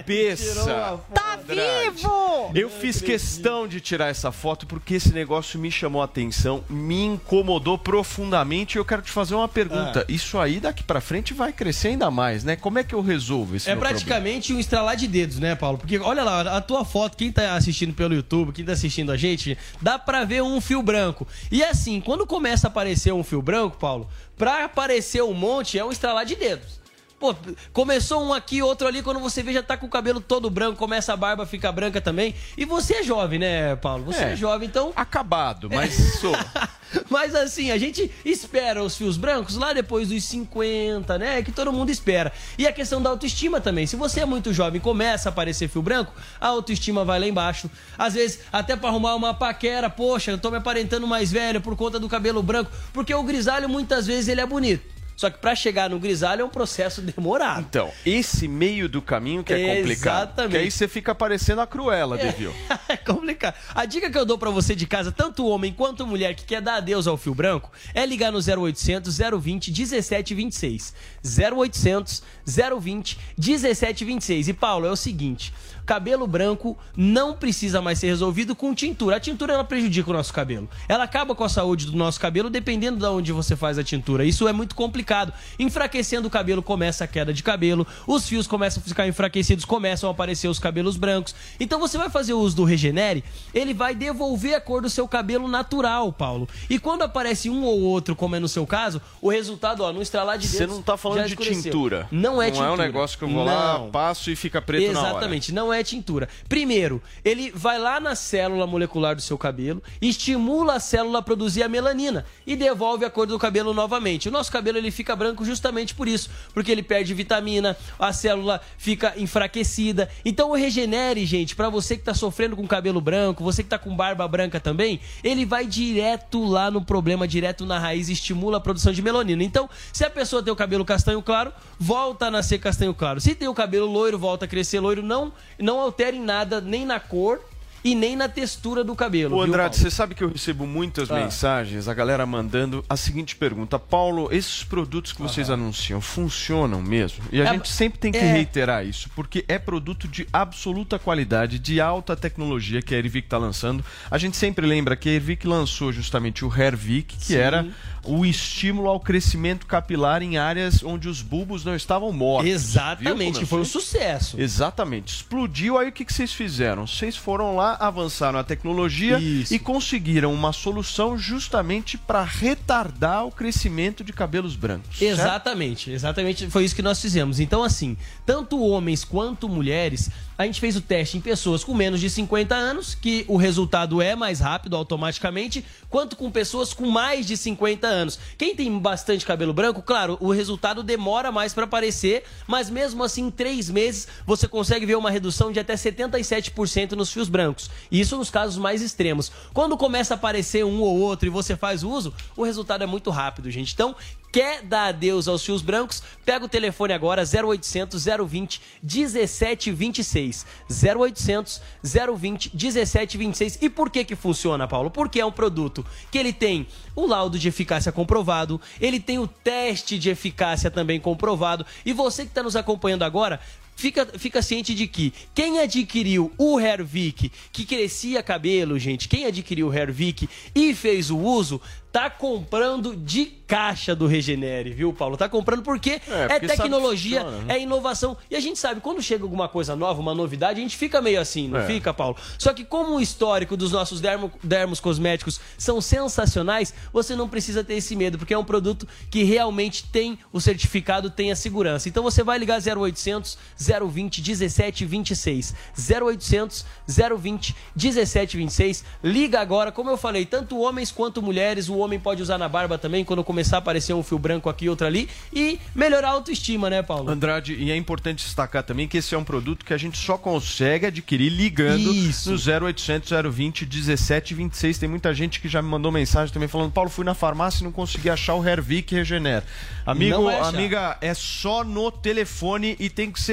cabeça. Tá vivo! Eu fiz questão de tirar essa foto porque esse negócio me chamou a atenção, me incomodou profundamente. E eu quero te fazer uma pergunta. Ah. Isso aí daqui pra frente vai crescer ainda mais, né? Como é que eu resolvo esse É meu praticamente problema? um estralar de dedos, né, Paulo? Porque olha lá, a tua foto, quem tá assistindo pelo YouTube, quem tá assistindo a gente, dá pra ver um fio branco. E assim, quando começa a aparecer um fio branco, Paulo, pra aparecer um monte é um estralar de dedos. Pô, começou um aqui, outro ali, quando você vê já tá com o cabelo todo branco, começa a barba ficar branca também. E você é jovem, né, Paulo? Você é, É. jovem, então... Acabado, mas sou. Mas assim, a gente espera os fios brancos lá depois dos cinquenta, né? Que todo mundo espera. E a questão da autoestima também. Se você é muito jovem e começa a aparecer fio branco, a autoestima vai lá embaixo. Às vezes, até pra arrumar uma paquera, poxa, eu tô me aparentando mais velho por conta do cabelo branco. Porque o grisalho, muitas vezes, ele é bonito. Só que pra chegar no grisalho é um processo demorado. Então, esse meio do caminho que é complicado. Exatamente. Que aí você fica parecendo a Cruella, Devil. É complicado. A dica que eu dou pra você de casa, tanto homem quanto mulher que quer dar adeus ao fio branco, é ligar no zero oitocentos, zero vinte, dezessete vinte e seis. zero oitocentos, zero vinte, dezessete vinte e seis. E Paulo, é o seguinte, cabelo branco não precisa mais ser resolvido com tintura. A tintura, ela prejudica o nosso cabelo. Ela acaba com a saúde do nosso cabelo dependendo de onde você faz a tintura. Isso é muito complicado. Enfraquecendo o cabelo, começa a queda de cabelo, os fios começam a ficar enfraquecidos, começam a aparecer os cabelos brancos. Então você vai fazer o uso do Regenere, ele vai devolver a cor do seu cabelo natural, Paulo. E quando aparece um ou outro, como é no seu caso, o resultado, ó, no estralar de dedos, Você não tá falando já de escureceu. tintura. Não é não tintura. Não é um negócio que eu vou lá, Não. passo e fica preto na hora. Exatamente, não é tintura. Primeiro, ele vai lá na célula molecular do seu cabelo, estimula a célula a produzir a melanina e devolve a cor do cabelo novamente. O nosso cabelo, ele fica branco justamente por isso, porque ele perde vitamina, a célula fica enfraquecida. Então o Regenere, gente, pra você que tá sofrendo com cabelo branco, você que tá com barba branca também, ele vai direto lá no problema, direto na raiz, estimula a produção de melanina. Então, se a pessoa tem o cabelo castanho claro, volta a nascer castanho claro. Se tem o cabelo loiro, volta a crescer loiro. Não, não altere em nada, nem na cor e nem na textura do cabelo. Ô, viu, Andrade, Paulo? você sabe que eu recebo muitas Ah. mensagens, a galera mandando a seguinte pergunta: Paulo, esses produtos que vocês anunciam funcionam mesmo? E a É, gente sempre tem que é. reiterar isso, porque é produto de absoluta qualidade, de alta tecnologia que a Hervik está lançando. A gente sempre lembra que a Hervik lançou justamente o Hervik, que Sim. era o estímulo ao crescimento capilar em áreas onde os bulbos não estavam mortos. Exatamente, Viu? foi um sucesso. Exatamente. Explodiu, aí o que, que vocês fizeram? Vocês foram lá, avançaram a tecnologia Isso. e conseguiram uma solução justamente para retardar o crescimento de cabelos brancos. certo? Exatamente, exatamente foi isso que nós fizemos. Então, assim, tanto homens quanto mulheres, a gente fez o teste em pessoas com menos de cinquenta anos, que o resultado é mais rápido automaticamente, quanto com pessoas com mais de cinquenta anos. Quem tem bastante cabelo branco, claro, o resultado demora mais para aparecer, mas mesmo assim, em três meses, você consegue ver uma redução de até setenta e sete por cento nos fios brancos. Isso nos casos mais extremos. Quando começa a aparecer um ou outro e você faz o uso, o resultado é muito rápido, gente. Então, quer dar adeus aos fios brancos? Pega o telefone agora, zero oitocentos, zero vinte, dezessete vinte e seis. zero oitocentos, zero vinte, dezessete vinte e seis. E por que que funciona, Paulo? Porque é um produto que ele tem o laudo de eficácia comprovado, ele tem o teste de eficácia também comprovado. E você que está nos acompanhando agora, Fica, fica ciente de que quem adquiriu o Hervik, que crescia cabelo, gente, quem adquiriu o Hervik e fez o uso, tá comprando de caixa do Regenere, viu, Paulo? Tá comprando porque é, porque é tecnologia, sabe que funciona, né? é inovação. E a gente sabe, quando chega alguma coisa nova, uma novidade, a gente fica meio assim, não É. fica, Paulo? Só que como o histórico dos nossos dermo, dermos cosméticos são sensacionais, você não precisa ter esse medo, porque é um produto que realmente tem o certificado, tem a segurança. Então você vai ligar zero oitocentos, zero vinte, dezessete vinte e seis. zero oitocentos, zero vinte, dezessete vinte e seis. Liga agora, como eu falei, tanto homens quanto mulheres. O homem pode usar na barba também, quando começar a aparecer um fio branco aqui, outro ali, e melhorar a autoestima, né, Paulo? Andrade, e é importante destacar também que esse é um produto que a gente só consegue adquirir ligando Isso. no zero oitocentos, zero vinte, dezessete vinte e seis. Tem muita gente que já me mandou mensagem também falando: Paulo, fui na farmácia e não consegui achar o Hervik Regenera. Amigo, Não vai achar. amiga, é só no telefone e tem que ser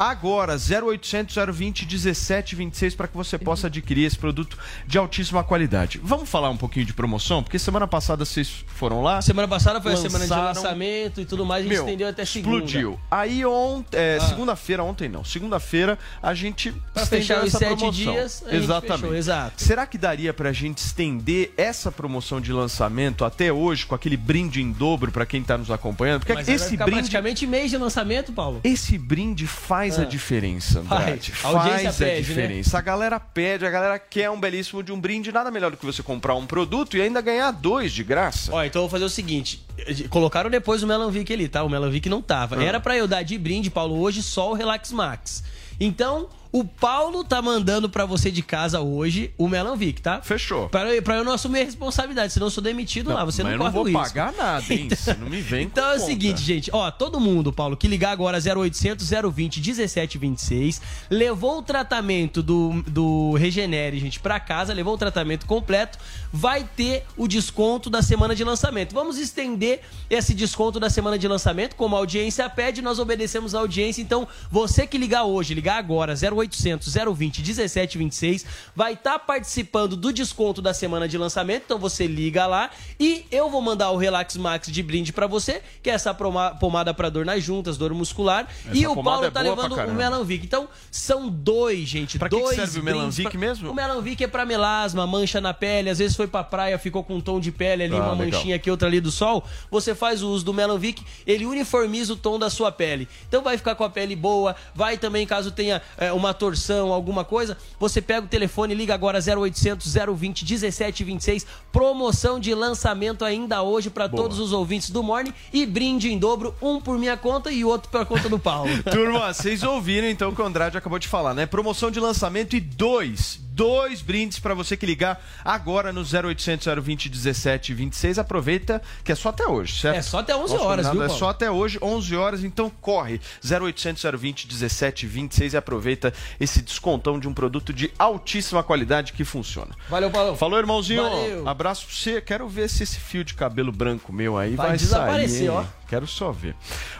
agora, zero oitocentos, zero vinte, dezessete vinte e seis, para que você possa adquirir esse produto de altíssima qualidade. Vamos falar um pouquinho de promoção? Porque semana passada vocês foram lá. Semana passada foi lançaram... a semana de lançamento e tudo mais, a gente Meu, estendeu até segunda. Explodiu. Aí ontem, é, Ah. segunda-feira, ontem não, segunda-feira a gente Pra estendeu fechar os essa sete promoção. dias, a gente Exatamente. fechou, exato. Será que daria pra gente estender essa promoção de lançamento até hoje, com aquele brinde em dobro pra quem tá nos acompanhando? Porque Mas aí vai esse ficar brinde... praticamente mês de lançamento, Paulo. Esse brinde faz Ah. a diferença, Andrade. Faz. A audiência Faz a pede, diferença. A galera pede, a galera quer um belíssimo de um brinde. Nada melhor do que você comprar um produto e ainda ganhar dois de graça. Ó, então eu vou fazer o seguinte. Colocaram depois o Melanvic ali, tá? O Melanvic não tava. Ah. Era pra eu dar de brinde, Paulo, hoje só o Relax Max. Então, o Paulo tá mandando pra você de casa hoje o Melanvic, tá? Fechou. Pra eu, pra eu não assumir a responsabilidade, senão eu sou demitido Não, lá, você mas não eu corre não o vou risco. pagar nada, hein? Você não me vem Então com é o conta. seguinte, gente, ó, todo mundo, Paulo, que ligar agora zero oitocentos, zero vinte, dezessete vinte e seis, levou o tratamento do, do Regenere, gente, pra casa, levou o tratamento completo, vai ter o desconto da semana de lançamento. Vamos estender esse desconto da semana de lançamento, como a audiência pede, nós obedecemos a audiência, então você que ligar hoje, ligar agora, zero oitocentos, zero vinte, dezessete vinte e seis, vai estar participando do desconto da semana de lançamento, então você liga lá e eu vou mandar o Relax Max de brinde pra você, que é essa proma- pomada pra dor nas juntas, dor muscular, Essa e o pomada Paulo é tá boa pra levando o caramba. Melanvic. Então, são dois, gente, Pra que que dois serve o brindes Melanvic pra- mesmo? O Melanvic é pra melasma, mancha na pele, às vezes foi pra praia, ficou com um tom de pele ali, Ah, uma legal. manchinha aqui, outra ali do sol, você faz o uso do Melanvic, ele uniformiza o tom da sua pele. Então vai ficar com a pele boa, vai também, caso tenha é, uma torção, alguma coisa, você pega o telefone, liga agora zero oitocentos, zero vinte, dezessete vinte e seis, promoção de lançamento ainda hoje pra Boa. todos os ouvintes do Morning e brinde em dobro, um por minha conta e outro pela conta do Paulo. Turma, vocês ouviram então o que o Andrade acabou de falar, né? Promoção de lançamento e dois, dois brindes pra você que ligar agora no zero oitocentos, zero vinte, dezessete vinte e seis. Aproveita que é só até hoje, certo? É só até onze Nosso horas, combinado viu, É Paulo? só até hoje, onze horas, então corre. zero oitocentos, zero vinte, dezessete vinte e seis e aproveita esse descontão de um produto de altíssima qualidade que funciona. Valeu, Paulo. Falou, irmãozinho. Valeu. Abraço pra você. Quero ver se esse fio de cabelo branco meu aí vai, Vai desaparecer, sair. hein? ó. Quero só ver.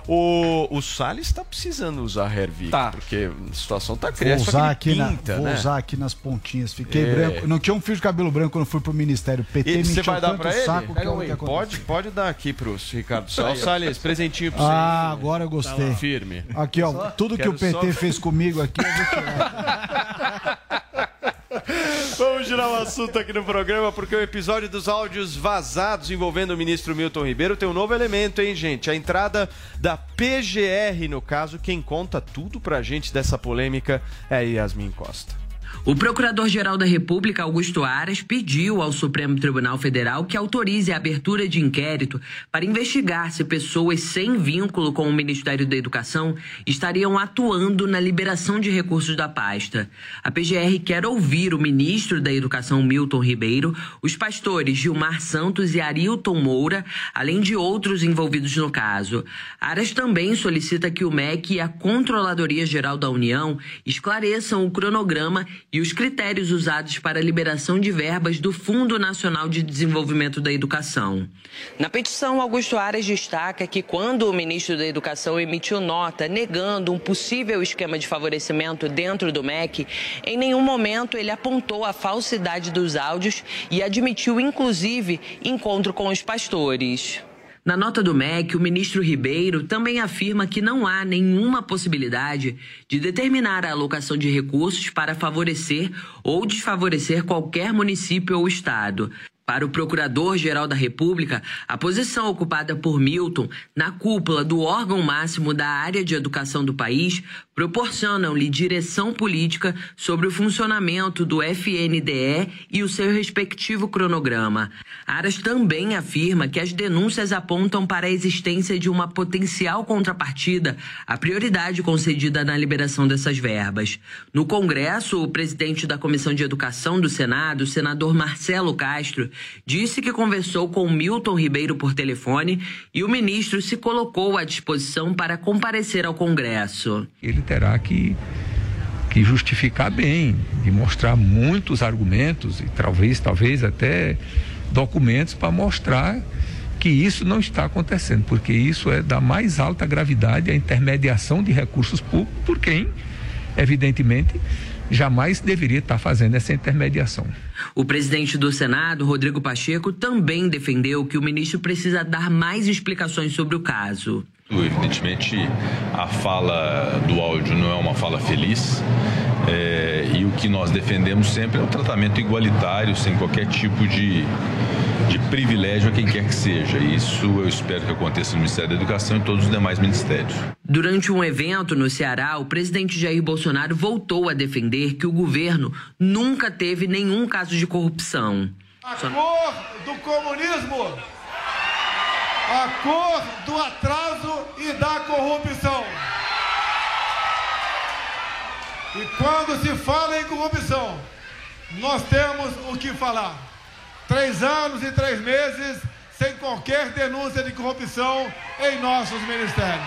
O, o Salles tá precisando usar Hervik, Tá. porque a situação tá Vou crescendo. usar, aqui na, pinta, vou né? usar aqui nas pontinhas. Fiquei É. branco. Não tinha um fio de cabelo branco quando fui pro Ministério. P T E me você encheu vai dar tanto pra o ele? saco que Pega é o um que aí. aconteceu. Pode, pode dar aqui pros Ricardo Salles. Salles, presentinho pra você. Ah, agora eu gostei. Firme. Aqui, ó, tudo que Quero o P T só- fez comigo aqui, eu vou tirar. Vamos girar o assunto aqui no programa, porque o episódio dos áudios vazados envolvendo o ministro Milton Ribeiro tem um novo elemento, hein, gente? A entrada da P G R, no caso. Quem conta tudo pra gente dessa polêmica é a Yasmin Costa. O Procurador-Geral da República, Augusto Aras, pediu ao Supremo Tribunal Federal que autorize a abertura de inquérito para investigar se pessoas sem vínculo com o Ministério da Educação estariam atuando na liberação de recursos da pasta. A P G R quer ouvir o ministro da Educação, Milton Ribeiro, os pastores Gilmar Santos e Arilton Moura, além de outros envolvidos no caso. Aras também solicita que o M E C e a Controladoria Geral da União esclareçam o cronograma e os critérios usados para a liberação de verbas do Fundo Nacional de Desenvolvimento da Educação. Na petição, Augusto Aras destaca que quando o ministro da Educação emitiu nota negando um possível esquema de favorecimento dentro do M E C, em nenhum momento ele apontou a falsidade dos áudios e admitiu, inclusive, encontro com os pastores. Na nota do M E C, o ministro Ribeiro também afirma que não há nenhuma possibilidade de determinar a alocação de recursos para favorecer ou desfavorecer qualquer município ou estado. Para o Procurador-Geral da República, a posição ocupada por Milton na cúpula do órgão máximo da área de educação do país proporcionam-lhe direção política sobre o funcionamento do F N D E e o seu respectivo cronograma. Aras também afirma que as denúncias apontam para a existência de uma potencial contrapartida à prioridade concedida na liberação dessas verbas. No Congresso, o presidente da Comissão de Educação do Senado, o senador Marcelo Castro, disse que conversou com Milton Ribeiro por telefone e o ministro se colocou à disposição para comparecer ao Congresso. Ele terá que, que justificar bem, de mostrar muitos argumentos e talvez, talvez até documentos para mostrar que isso não está acontecendo, porque isso é da mais alta gravidade, a intermediação de recursos públicos por quem, evidentemente, jamais deveria estar fazendo essa intermediação. O presidente do Senado, Rodrigo Pacheco, também defendeu que o ministro precisa dar mais explicações sobre o caso. Evidentemente, a fala do áudio não é uma fala feliz, é, e o que nós defendemos sempre é um tratamento igualitário, sem qualquer tipo de, de privilégio a quem quer que seja. Isso eu espero que aconteça no Ministério da Educação e todos os demais ministérios. Durante um evento no Ceará, o presidente Jair Bolsonaro voltou a defender que o governo nunca teve nenhum caso de corrupção. A cor do comunismo, a cor do atraso e da corrupção. E quando se fala em corrupção, nós temos o que falar. Três anos e três meses sem qualquer denúncia de corrupção em nossos ministérios.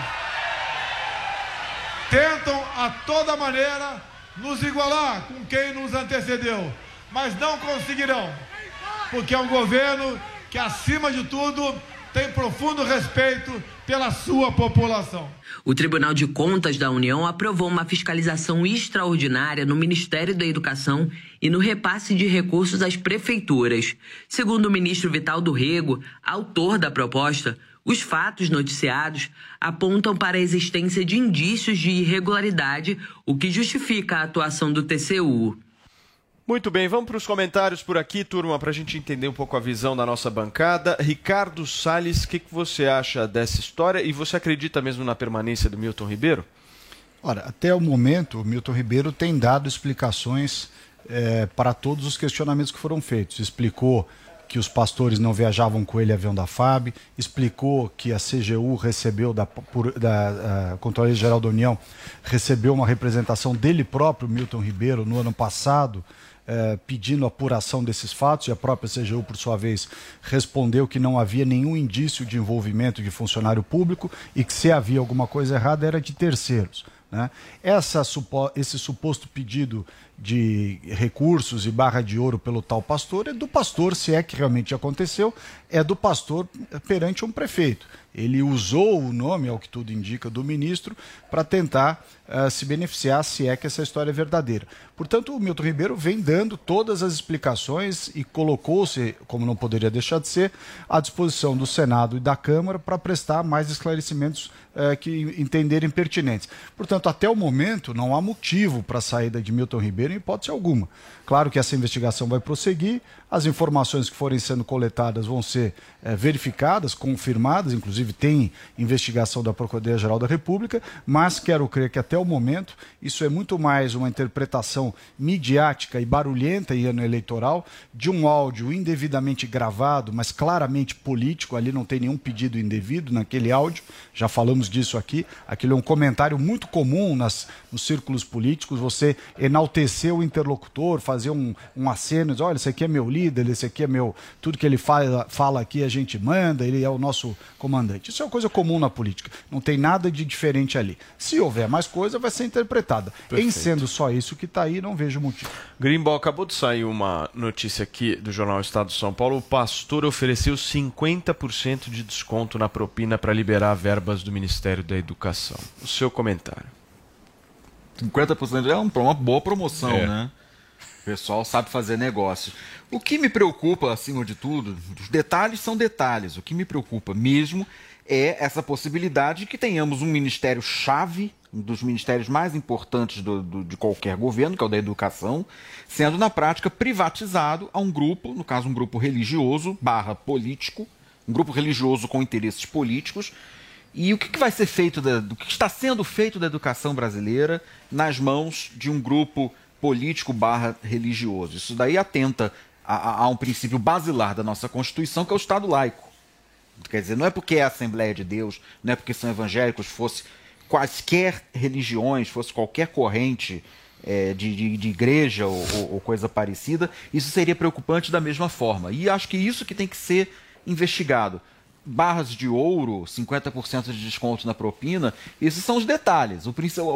Tentam a toda maneira nos igualar com quem nos antecedeu, mas não conseguirão, porque é um governo que, acima de tudo, tem profundo respeito pela sua população. O Tribunal de Contas da União aprovou uma fiscalização extraordinária no Ministério da Educação e no repasse de recursos às prefeituras. Segundo o ministro Vital do Rego, autor da proposta, os fatos noticiados apontam para a existência de indícios de irregularidade, o que justifica a atuação do T C U. Muito bem, vamos para os comentários por aqui, turma, para a gente entender um pouco a visão da nossa bancada. Ricardo Salles, o que, que você acha dessa história? E você acredita mesmo na permanência do Milton Ribeiro? Ora, até o momento, o Milton Ribeiro tem dado explicações é, para todos os questionamentos que foram feitos. Explicou que os pastores não viajavam com ele avião da F A B, explicou que a C G U recebeu, da, por, da Controladoria Geral da União, recebeu uma representação dele próprio, Milton Ribeiro, no ano passado, Eh, pedindo apuração desses fatos, e a própria C G U, por sua vez, respondeu que não havia nenhum indício de envolvimento de funcionário público e que, se havia alguma coisa errada, era de terceiros, né? Essa, supo, esse suposto pedido de recursos e barra de ouro pelo tal pastor é do pastor, se é que realmente aconteceu, é do pastor perante um prefeito. Ele usou o nome, ao que tudo indica, do ministro para tentar uh, se beneficiar, se é que essa história é verdadeira. Portanto, o Milton Ribeiro vem dando todas as explicações e colocou-se, como não poderia deixar de ser, à disposição do Senado e da Câmara para prestar mais esclarecimentos uh, que entenderem pertinentes. Portanto, até o momento, não há motivo para a saída de Milton Ribeiro em hipótese alguma. Claro que essa investigação vai prosseguir, as informações que forem sendo coletadas vão ser é, verificadas, confirmadas, inclusive tem investigação da Procuradoria-Geral da República, mas quero crer que até o momento isso é muito mais uma interpretação midiática e barulhenta em ano eleitoral de um áudio indevidamente gravado, mas claramente político, ali não tem nenhum pedido indevido naquele áudio, já falamos disso aqui, aquele é um comentário muito comum nas, nos círculos políticos, você enaltecer o interlocutor, fazer um, um aceno, dizer, olha, esse aqui é meu líder, esse aqui é meu, tudo que ele fala, fala aqui a gente manda, ele é o nosso comandante. Isso é uma coisa comum na política, não tem nada de diferente ali. Se houver mais coisa, vai ser interpretada. Perfeito. Em sendo só isso que está aí, não vejo motivo. Grimbal, acabou de sair uma notícia aqui do jornal Estado de São Paulo, o pastor ofereceu cinquenta por cento de desconto na propina para liberar verbas do Ministério da Educação. O seu comentário. cinquenta por cento é uma boa promoção, é. né? O pessoal sabe fazer negócio. O que me preocupa, acima de tudo, os detalhes são detalhes. O que me preocupa mesmo é essa possibilidade de que tenhamos um ministério-chave, um dos ministérios mais importantes do, do, de qualquer governo, que é o da educação, sendo na prática privatizado a um grupo, no caso um grupo religioso barra político, um grupo religioso com interesses políticos. E o que, que vai ser feito, da, do que está sendo feito da educação brasileira nas mãos de um grupo político barra religioso? Isso daí atenta a, a, a um princípio basilar da nossa Constituição, que é o Estado laico. Quer dizer, não é porque é a Assembleia de Deus, não é porque são evangélicos, fosse quaisquer religiões, fosse qualquer corrente é, de, de, de igreja ou, ou, ou coisa parecida, isso seria preocupante da mesma forma. E acho que isso que tem que ser investigado. barras de ouro, cinquenta por cento de desconto na propina, esses são os detalhes. O,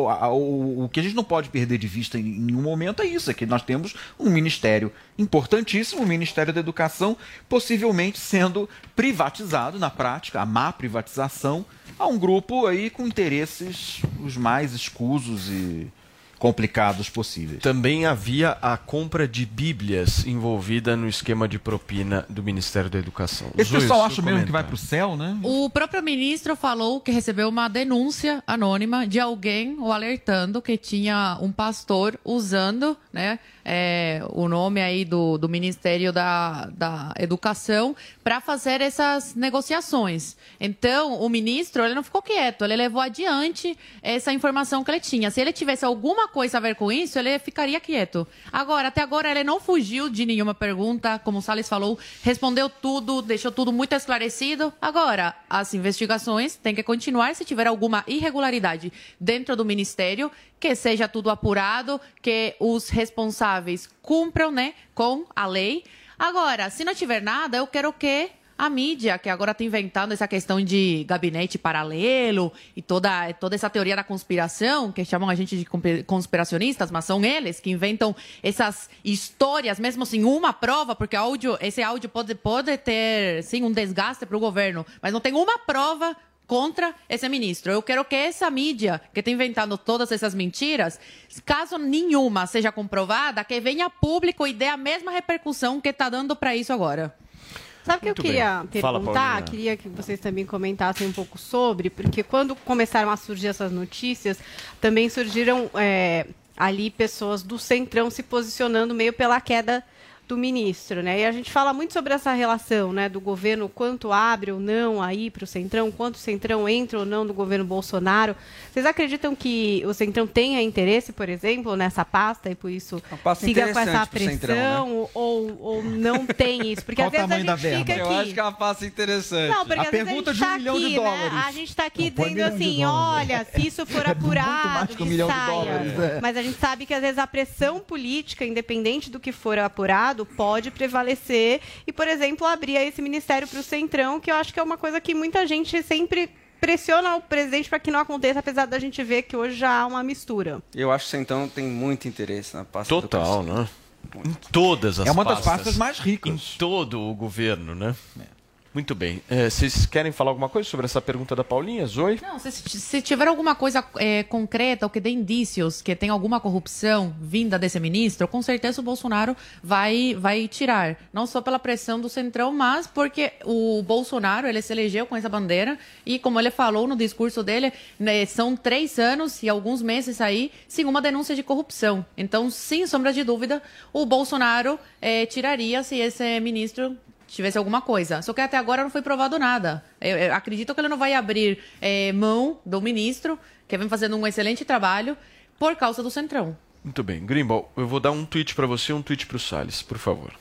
o, o que a gente não pode perder de vista em nenhum momento é isso, é que nós temos um ministério importantíssimo, o Ministério da Educação, possivelmente sendo privatizado na prática, a má privatização, a um grupo aí com interesses os mais escusos e complicados possíveis. Também havia a compra de bíblias envolvida no esquema de propina do Ministério da Educação. Esse Zui, pessoal acha mesmo que vai para o céu, né? O próprio ministro falou que recebeu uma denúncia anônima de alguém o alertando que tinha um pastor usando, né, é, o nome aí do, do Ministério da, da Educação para fazer essas negociações. Então, o ministro, ele não ficou quieto, ele levou adiante essa informação que ele tinha. Se ele tivesse alguma coisa a ver com isso, ele ficaria quieto. Agora, até agora, ele não fugiu de nenhuma pergunta, como o Salles falou, respondeu tudo, deixou tudo muito esclarecido. Agora, as investigações têm que continuar. Se tiver alguma irregularidade dentro do Ministério, que seja tudo apurado, que os responsáveis cumpram, né, com a lei. Agora, se não tiver nada, eu quero que a mídia, que agora está inventando essa questão de gabinete paralelo e toda, toda essa teoria da conspiração, que chamam a gente de conspiracionistas, mas são eles que inventam essas histórias, mesmo sem uma prova, porque áudio, esse áudio pode, pode ter, sim, um desgaste para o governo, mas não tem uma prova contra esse ministro. Eu quero que essa mídia que está inventando todas essas mentiras, caso nenhuma seja comprovada, que venha a público e dê a mesma repercussão que está dando para isso agora. Sabe o que eu queria bem. Fala, perguntar? Paulinha. Queria que vocês também comentassem um pouco sobre, porque quando começaram a surgir essas notícias, também surgiram é, ali pessoas do Centrão se posicionando meio pela queda do ministro, né? E a gente fala muito sobre essa relação, né, do governo, quanto abre ou não aí para o Centrão, quanto o Centrão entra ou não no governo Bolsonaro. Vocês acreditam que o Centrão tenha interesse, por exemplo, nessa pasta e por isso siga com essa pressão, Centrão, né? ou, ou não tem isso? Porque Qual às vezes a gente fica aqui... Eu acho que é uma pasta interessante. Não, porque a às pergunta vezes a de gente um milhão tá aqui, de dólares. né? A gente está aqui Não, dizendo assim, olha, se isso for apurado, um que milhão de saia. dólares, é. Mas a gente sabe que às vezes a pressão política, independente do que for apurado, pode prevalecer e, por exemplo, abrir esse ministério para o Centrão, que eu acho que é uma coisa que muita gente sempre pressiona o presidente para que não aconteça, apesar da gente ver que hoje já há uma mistura. Eu acho que o Centrão tem muito interesse na pasta Total, né? Em todas as pastas. É uma das pastas mais ricas. Em todo o governo, né? É. Muito bem. É, vocês querem falar alguma coisa sobre essa pergunta da Paulinha, Zoe? Não, se, se tiver alguma coisa é, concreta ou que dê indícios que tem alguma corrupção vinda desse ministro, com certeza o Bolsonaro vai, vai tirar. Não só pela pressão do Centrão, mas porque o Bolsonaro, ele se elegeu com essa bandeira e, como ele falou no discurso dele, né, são três anos e alguns meses aí sem uma denúncia de corrupção. Então, sem sombra de dúvida, o Bolsonaro é, tiraria se esse ministro tivesse alguma coisa. Só que até agora não foi provado nada. Eu, eu acredito que ele não vai abrir é, mão do ministro, que vem fazendo um excelente trabalho, por causa do Centrão. Muito bem. Grimbal, eu vou dar um tweet para você e um tweet para o Salles, por favor.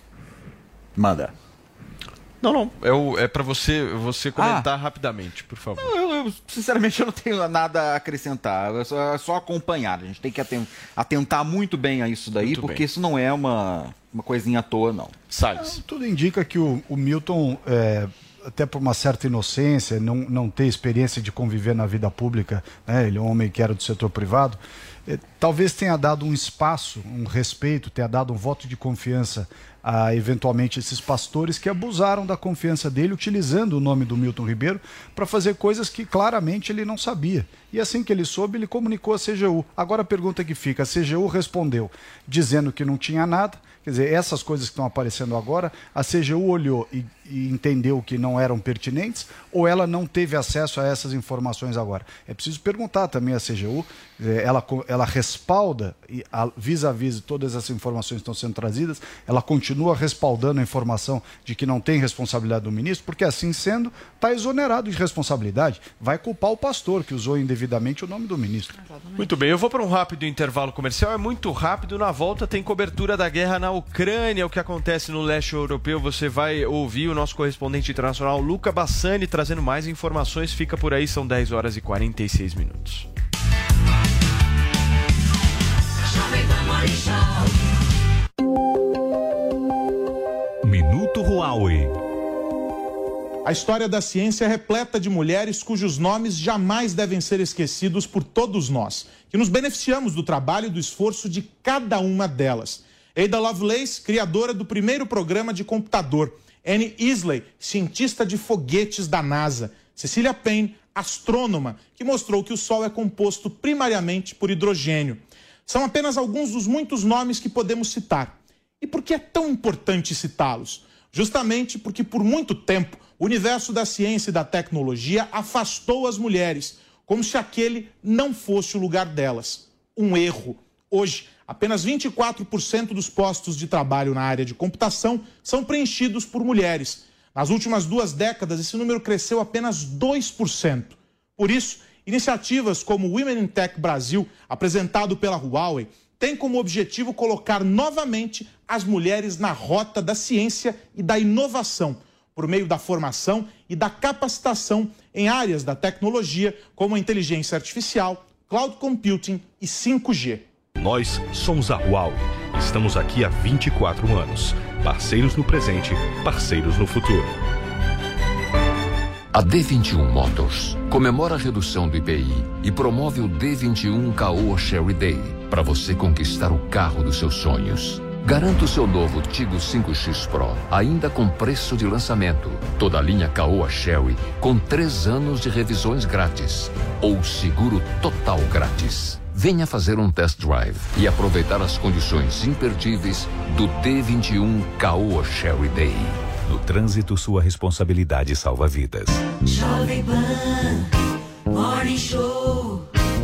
Manda. Não, não. É, o, é para você, você comentar ah. rapidamente, por favor. Eu, eu, sinceramente, eu não tenho nada a acrescentar. É só, é só acompanhar. A gente tem que atentar muito bem a isso daí, muito porque bem. Isso não é uma, uma coisinha à toa, não. Salles. É, tudo indica que o, o Milton, é, até por uma certa inocência, não, não ter experiência de conviver na vida pública, né? Ele é um homem que era do setor privado, é, talvez tenha dado um espaço, um respeito, tenha dado um voto de confiança a, eventualmente, esses pastores que abusaram da confiança dele, utilizando o nome do Milton Ribeiro para fazer coisas que claramente ele não sabia. E assim que ele soube, ele comunicou à C G U. Agora a pergunta que fica, a C G U respondeu dizendo que não tinha nada. Quer dizer, essas coisas que estão aparecendo agora, a C G U olhou e, e entendeu que não eram pertinentes, ou ela não teve acesso a essas informações agora? É preciso perguntar também à C G U, ela, ela respalda, e a, vis-a-vis todas essas informações que estão sendo trazidas, ela continua respaldando a informação de que não tem responsabilidade do ministro, porque assim sendo, está exonerado de responsabilidade. Vai culpar o pastor que usou indevidamente o nome do ministro. Muito bem, eu vou para um rápido intervalo comercial, é muito rápido, na volta tem cobertura da guerra na Ucrânia, o que acontece no leste europeu, você vai ouvir o nosso correspondente internacional Luca Bassani trazendo mais informações, fica por aí, são dez horas e quarenta e seis minutos. Minuto Huawei. A história da ciência é repleta de mulheres cujos nomes jamais devem ser esquecidos por todos nós, que nos beneficiamos do trabalho e do esforço de cada uma delas. Ada Lovelace, criadora do primeiro programa de computador. Annie Isley, cientista de foguetes da NASA. Cecilia Payne, astrônoma, que mostrou que o Sol é composto primariamente por hidrogênio. São apenas alguns dos muitos nomes que podemos citar. E por que é tão importante citá-los? Justamente porque, por muito tempo, o universo da ciência e da tecnologia afastou as mulheres, como se aquele não fosse o lugar delas. Um erro. Hoje, apenas vinte e quatro por cento dos postos de trabalho na área de computação são preenchidos por mulheres. Nas últimas duas décadas, esse número cresceu apenas dois por cento. Por isso, iniciativas como o Women in Tech Brasil, apresentado pela Huawei, têm como objetivo colocar novamente as mulheres na rota da ciência e da inovação, por meio da formação e da capacitação em áreas da tecnologia, como a inteligência artificial, cloud computing e cinco G. Nós somos a Huawei. Estamos aqui há vinte e quatro anos. Parceiros no presente, parceiros no futuro. A D vinte e um Motors comemora a redução do I P I e promove o D vinte e um Caoa Sherry Day para você conquistar o carro dos seus sonhos. Garanta o seu novo Tigo cinco X Pro, ainda com preço de lançamento. Toda a linha Caoa Sherry com três anos de revisões grátis ou seguro total grátis. Venha fazer um test drive e aproveitar as condições imperdíveis do D vinte e um Caoa Sherry Day. No trânsito, sua responsabilidade salva vidas. Jovem Pan Morning Show.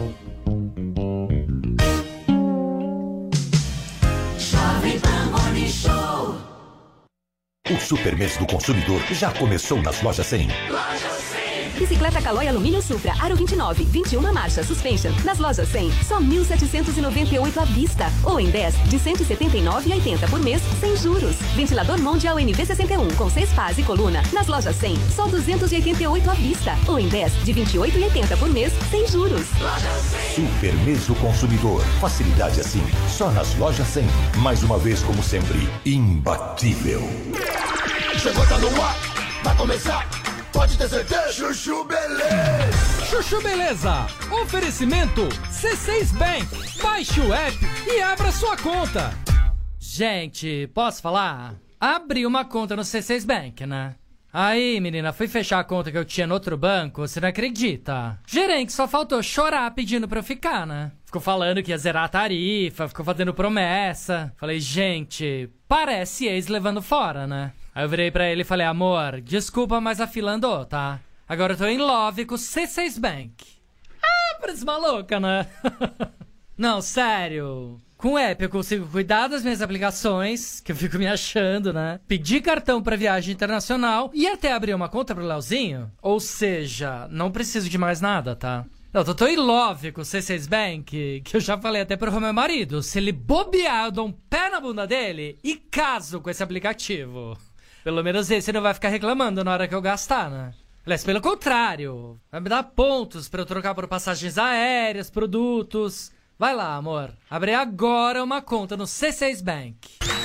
Jovem Pan Morning Show. O Super Mês do Consumidor já começou nas Lojas cem. Loja cem. Bicicleta Caloi Alumínio Supra, Aro vinte e nove, vinte e uma marcha, Suspension. Nas Lojas cem, só mil setecentos e noventa e oito à vista. Ou em dez, de cento e setenta e nove reais e oitenta centavos por mês, sem juros. Ventilador Mondial N V sessenta e um, com seis pás e coluna. Nas Lojas cem, só duzentos e oitenta e oito à vista. Ou em dez, de vinte e oito reais e oitenta centavos por mês, sem juros. Super Mês do Consumidor. Facilidade assim, só nas Lojas cem. Mais uma vez, como sempre, imbatível. Chegou, tá no ar, vai começar. Pode ter certeza. Chuchu Beleza. Chuchu Beleza. Oferecimento C seis Bank. Baixe o app e abra sua conta. Gente, posso falar? Abri uma conta no C seis Bank, né? Aí, menina, fui fechar a conta que eu tinha no outro banco, você não acredita? Gerente só faltou chorar pedindo pra eu ficar, né? Ficou falando que ia zerar a tarifa, ficou fazendo promessa. Falei, gente, parece ex levando fora, né? Aí eu virei pra ele e falei, amor, desculpa, mas a fila andou, tá? Agora eu tô em love com o C seis Bank. Ah, parece maluca, né? Não, sério. Com o app eu consigo cuidar das minhas aplicações, que eu fico me achando, né? Pedir cartão pra viagem internacional e até abrir uma conta pro Leozinho. Ou seja, não preciso de mais nada, tá? Não, eu tô em love com o C seis Bank, que eu já falei até pro meu marido. Se ele bobear, eu dou um pé na bunda dele e caso com esse aplicativo. Pelo menos esse não vai ficar reclamando na hora que eu gastar, né? Aliás, pelo contrário, vai me dar pontos pra eu trocar por passagens aéreas, produtos. Vai lá, amor. Abre agora uma conta no C seis Bank.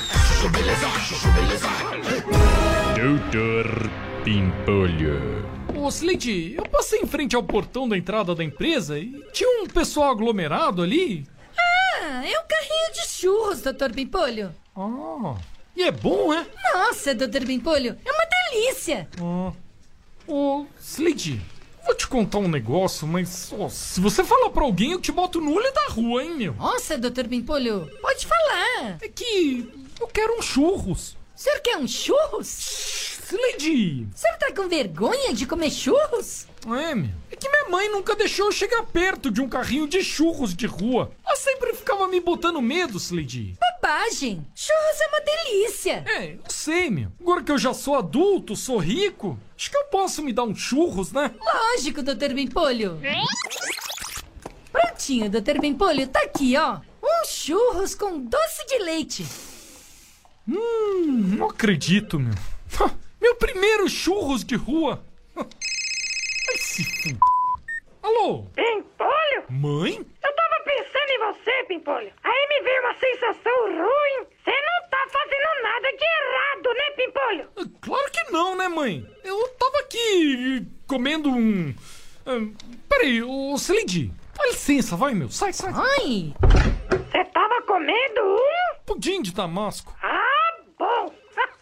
Doutor Pimpolho. Ô, Slade, eu passei em frente ao portão da entrada da empresa e tinha um pessoal aglomerado ali. Ah, é um carrinho de churros, doutor Pimpolho. Ah, e é bom, é? Nossa, doutor Pimpolho, é uma delícia. Ah. Ô, Slade, vou te contar um negócio, mas ó, se você falar pra alguém, eu te boto no olho da rua, hein, meu? Nossa, doutor Pimpolho, pode falar. É que eu quero um churros. O senhor quer um churros? Slade! O senhor tá com vergonha de comer churros? É, meu. É que minha mãe nunca deixou eu chegar perto de um carrinho de churros de rua. Ela sempre ficava me botando medo, Slade. Bobagem! Churros é uma delícia! É, eu sei, meu. Agora que eu já sou adulto, sou rico, acho que eu posso me dar um churros, né? Lógico, doutor Pimpolho. Prontinho, doutor Pimpolho, tá aqui, ó. Um churros com doce de leite. Hum, não acredito, meu. Meu primeiro churros de rua. Ai, se f... Alô? Pimpolho? Mãe? Eu tava pensando em você, Pimpolho. Aí me veio uma sensação ruim. Você não tá fazendo nada de errado, né, Pimpolho? Claro que não, né, mãe? Eu tava aqui aqui comendo um... um peraí, ô Slade, dá licença, vai, meu. Sai, sai. Ai! Você tava comendo um? Pudim de damasco. Ah, bom.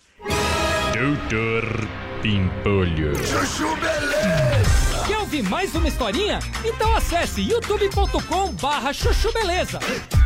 Doutor Pimpolho. Chuchu Beleza. Quer ouvir mais uma historinha? Então acesse youtube ponto com barra chuchu beleza.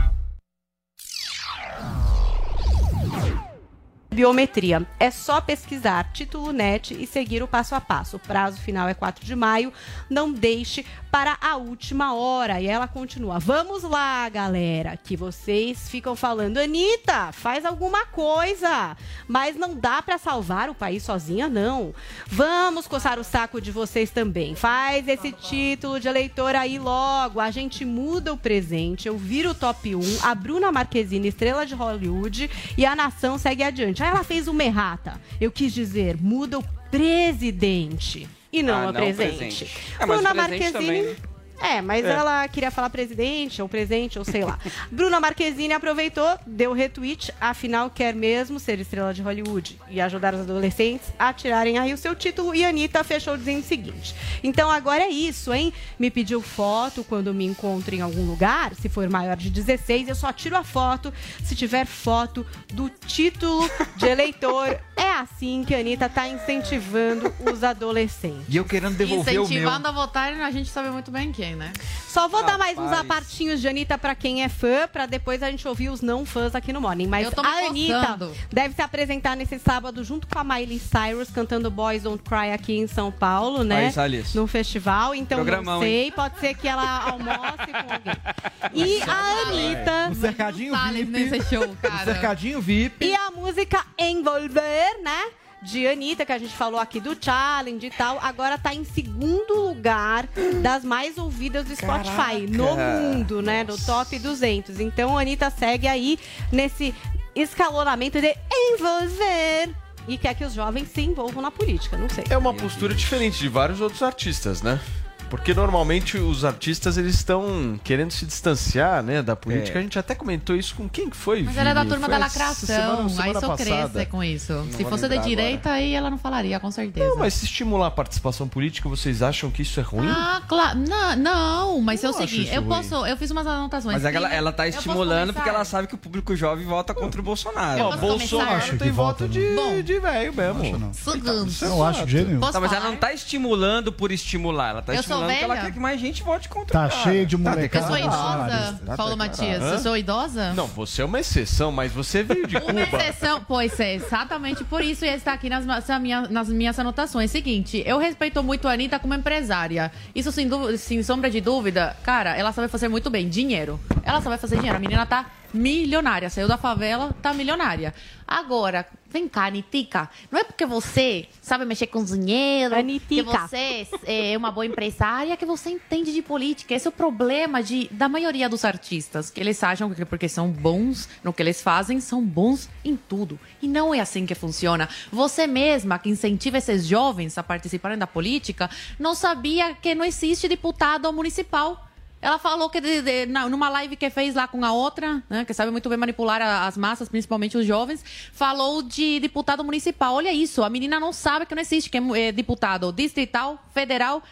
Biometria. É só pesquisar título net e seguir o passo a passo. O prazo final é quatro de maio. Não deixe para a última hora. E ela continua. Vamos lá, galera, que vocês ficam falando, Anitta, faz alguma coisa. Mas não dá para salvar o país sozinha, não. Vamos coçar o saco de vocês também. Faz esse título de eleitor aí logo. A gente muda o presente. Eu viro o top um. A Bruna Marquezine, estrela de Hollywood. E a nação segue adiante. Aí ela fez uma errata. Eu quis dizer, muda o presidente e não Ah, o não o presente. presente. É, mas Bruna o presente Marquezine... também, né? É, mas É. ela queria falar presidente, ou presente, ou sei lá. Bruna Marquezine aproveitou, deu retweet, afinal quer mesmo ser estrela de Hollywood e ajudar os adolescentes a tirarem aí o seu título. E a Anitta fechou dizendo o seguinte: então agora é isso, hein? Me pediu foto quando me encontro em algum lugar, se for maior de dezesseis, eu só tiro a foto se tiver foto do título de eleitor. É assim que a Anitta tá incentivando os adolescentes. E eu querendo devolver o meu. Incentivando a votarem, a gente sabe muito bem quem, né? Só vou dar mais uns Rapaz. apartinhos de Anitta pra quem é fã, pra depois a gente ouvir os não fãs aqui no Morning. Mas Eu tô me a Anitta coçando. deve se apresentar nesse sábado junto com a Miley Cyrus, cantando Boys Don't Cry aqui em São Paulo, né? Aí, Salles. Num festival. Então Programão, não sei, hein? pode ser que ela almoce com alguém. E a Anitta... Um cercadinho Salles V I P. nesse show, Um cara. cercadinho V I P. E a música Envolver, né? De Anitta, que a gente falou aqui do challenge e tal, agora tá em segundo lugar das mais ouvidas do Spotify no mundo, né? No top duzentos. Então a Anitta segue aí nesse escalonamento de envolver e quer que os jovens se envolvam na política, não sei. É uma postura diferente de vários outros artistas, né? Porque normalmente os artistas eles estão querendo se distanciar, né, da política. É. A gente até comentou isso com quem que foi, Mas ela é da Vini? turma Foi da essa lacração. semana- semana Aí só passada. cresce com isso. Não Se vou fosse de lembrar direita, aí ela não falaria, com certeza. Não, mas se estimular a participação política, vocês acham que isso é ruim? Ah, claro. Não, não, mas é o Eu acho seguinte, isso eu ruim. posso. Eu fiz umas anotações. Mas é que ela, Primeiro, ela tá eu posso estimulando porque começar? ela sabe que o público jovem vota contra o Bolsonaro. Eu posso Bolsonaro começar? tem voto de, Bom. de velho mesmo. Segundo. Não acho de jeito nenhum. Posso Tá, mas ela falar? não tá estimulando por estimular, ela tá Eu sou estimulando porque ela velha? quer que mais gente vote contra Tá o cara. cheio de Eu molecada. sou idosa, bolsonarista. Paulo Matias. Hã? Eu sou idosa? Não, você é uma exceção, mas você veio de Uma Cuba. exceção, pois é, exatamente por isso e está aqui nas, ma- sa- minha- nas minhas anotações. Seguinte, eu respeito muito a Anitta como empresária. Isso sem, dú- sem sombra de dúvida, cara, ela sabe fazer muito bem. Dinheiro. Ela sabe fazer dinheiro. A menina tá milionária. Saiu da favela, tá milionária. Agora, vem cá, Anitica. Não é porque você sabe mexer com dinheiro, que você é uma boa empresária, que você entende de política. Esse é o problema de, da maioria dos artistas. Que eles acham que porque são bons no que eles fazem, são bons em tudo. E não é assim que funciona. Você mesma, que incentiva esses jovens a participarem da política, não sabia que não existe deputado municipal. Ela falou que de, de, na- numa live que fez lá com a outra, né, que sabe muito bem manipular a- as massas, principalmente os jovens, falou de deputado municipal. Olha isso, a menina não sabe que não existe que é, é deputado distrital, federal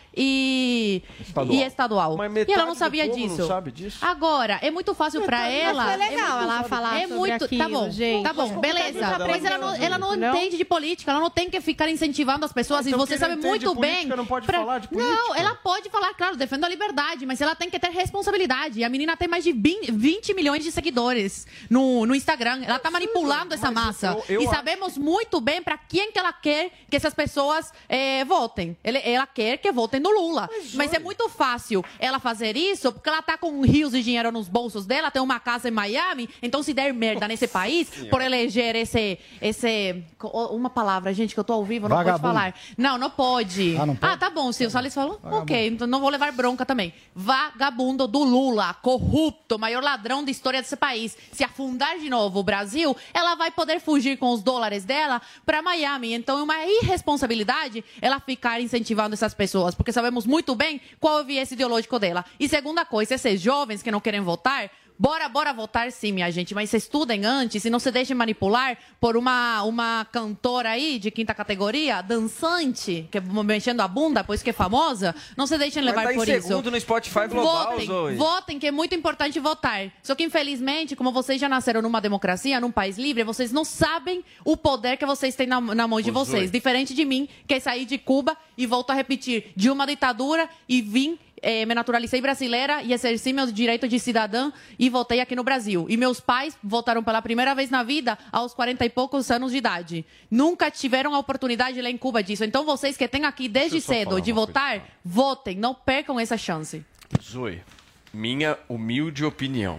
e Estadual. e estadual. Mas E metade ela não do sabia povo não disso. sabe disso. Agora, é muito fácil pra Mas ela. foi legal é muito, ela falar é sobre muito, tá aquilo, bom, gente. tá bom, Como beleza. que a gente Mas ela não, aprendeu ela não, não? entende de política, ela não tem que ficar incentivando as pessoas. Então e você quem sabe não entende muito de política bem. não pode falar de política? Não, ela pode falar, claro, defendo a liberdade, mas ela tem que ter responsabilidade. A menina tem mais de vinte milhões de seguidores no, no Instagram. Ela tá manipulando essa massa. eu- eu e acho- sabemos muito bem pra quem que ela quer que essas pessoas eh, votem. Ele- ela quer que votem no Lula. Mas, é muito fácil ela fazer isso porque ela tá com rios de dinheiro nos bolsos dela, tem uma casa em Miami. Então, se der merda nesse país, por eleger esse, esse. Uma palavra, gente, que eu tô ao vivo, não Vagabundo. pode falar. Não, não pode. Ah, não pode? Ah, tá bom, se o Salles falou, ok, então não vou levar bronca também. Vagabundo do Lula, corrupto, maior ladrão da história desse país. Se afundar de novo o Brasil, ela vai poder fugir com os dólares dela para Miami. Então é uma irresponsabilidade ela ficar incentivando essas pessoas, porque sabemos muito bem qual é o viés ideológico dela. E segunda coisa, esses jovens que não querem votar, Bora, bora votar sim, minha gente, mas estudem antes e não se deixem manipular por uma, uma cantora aí de quinta categoria, dançante, que é mexendo a bunda, pois que é famosa. Não se deixem levar Mas tá por em isso. segundo no Spotify Global, votem, Zoe. votem, que é muito importante votar. Só que, infelizmente, como vocês já nasceram numa democracia, num país livre, vocês não sabem o poder que vocês têm na, na mão de Ô, vocês. Zoe. Diferente de mim, que é sair de Cuba e volto a repetir, de uma ditadura e vim Eh, me naturalizei brasileira e exerci meu direito de cidadã e voltei aqui no Brasil. E meus pais votaram pela primeira vez na vida aos quarenta e poucos anos de idade. Nunca tiveram a oportunidade de ler em Cuba disso. Então vocês que têm aqui desde cedo de votar, votem, não percam essa chance. Zoe, minha humilde opinião.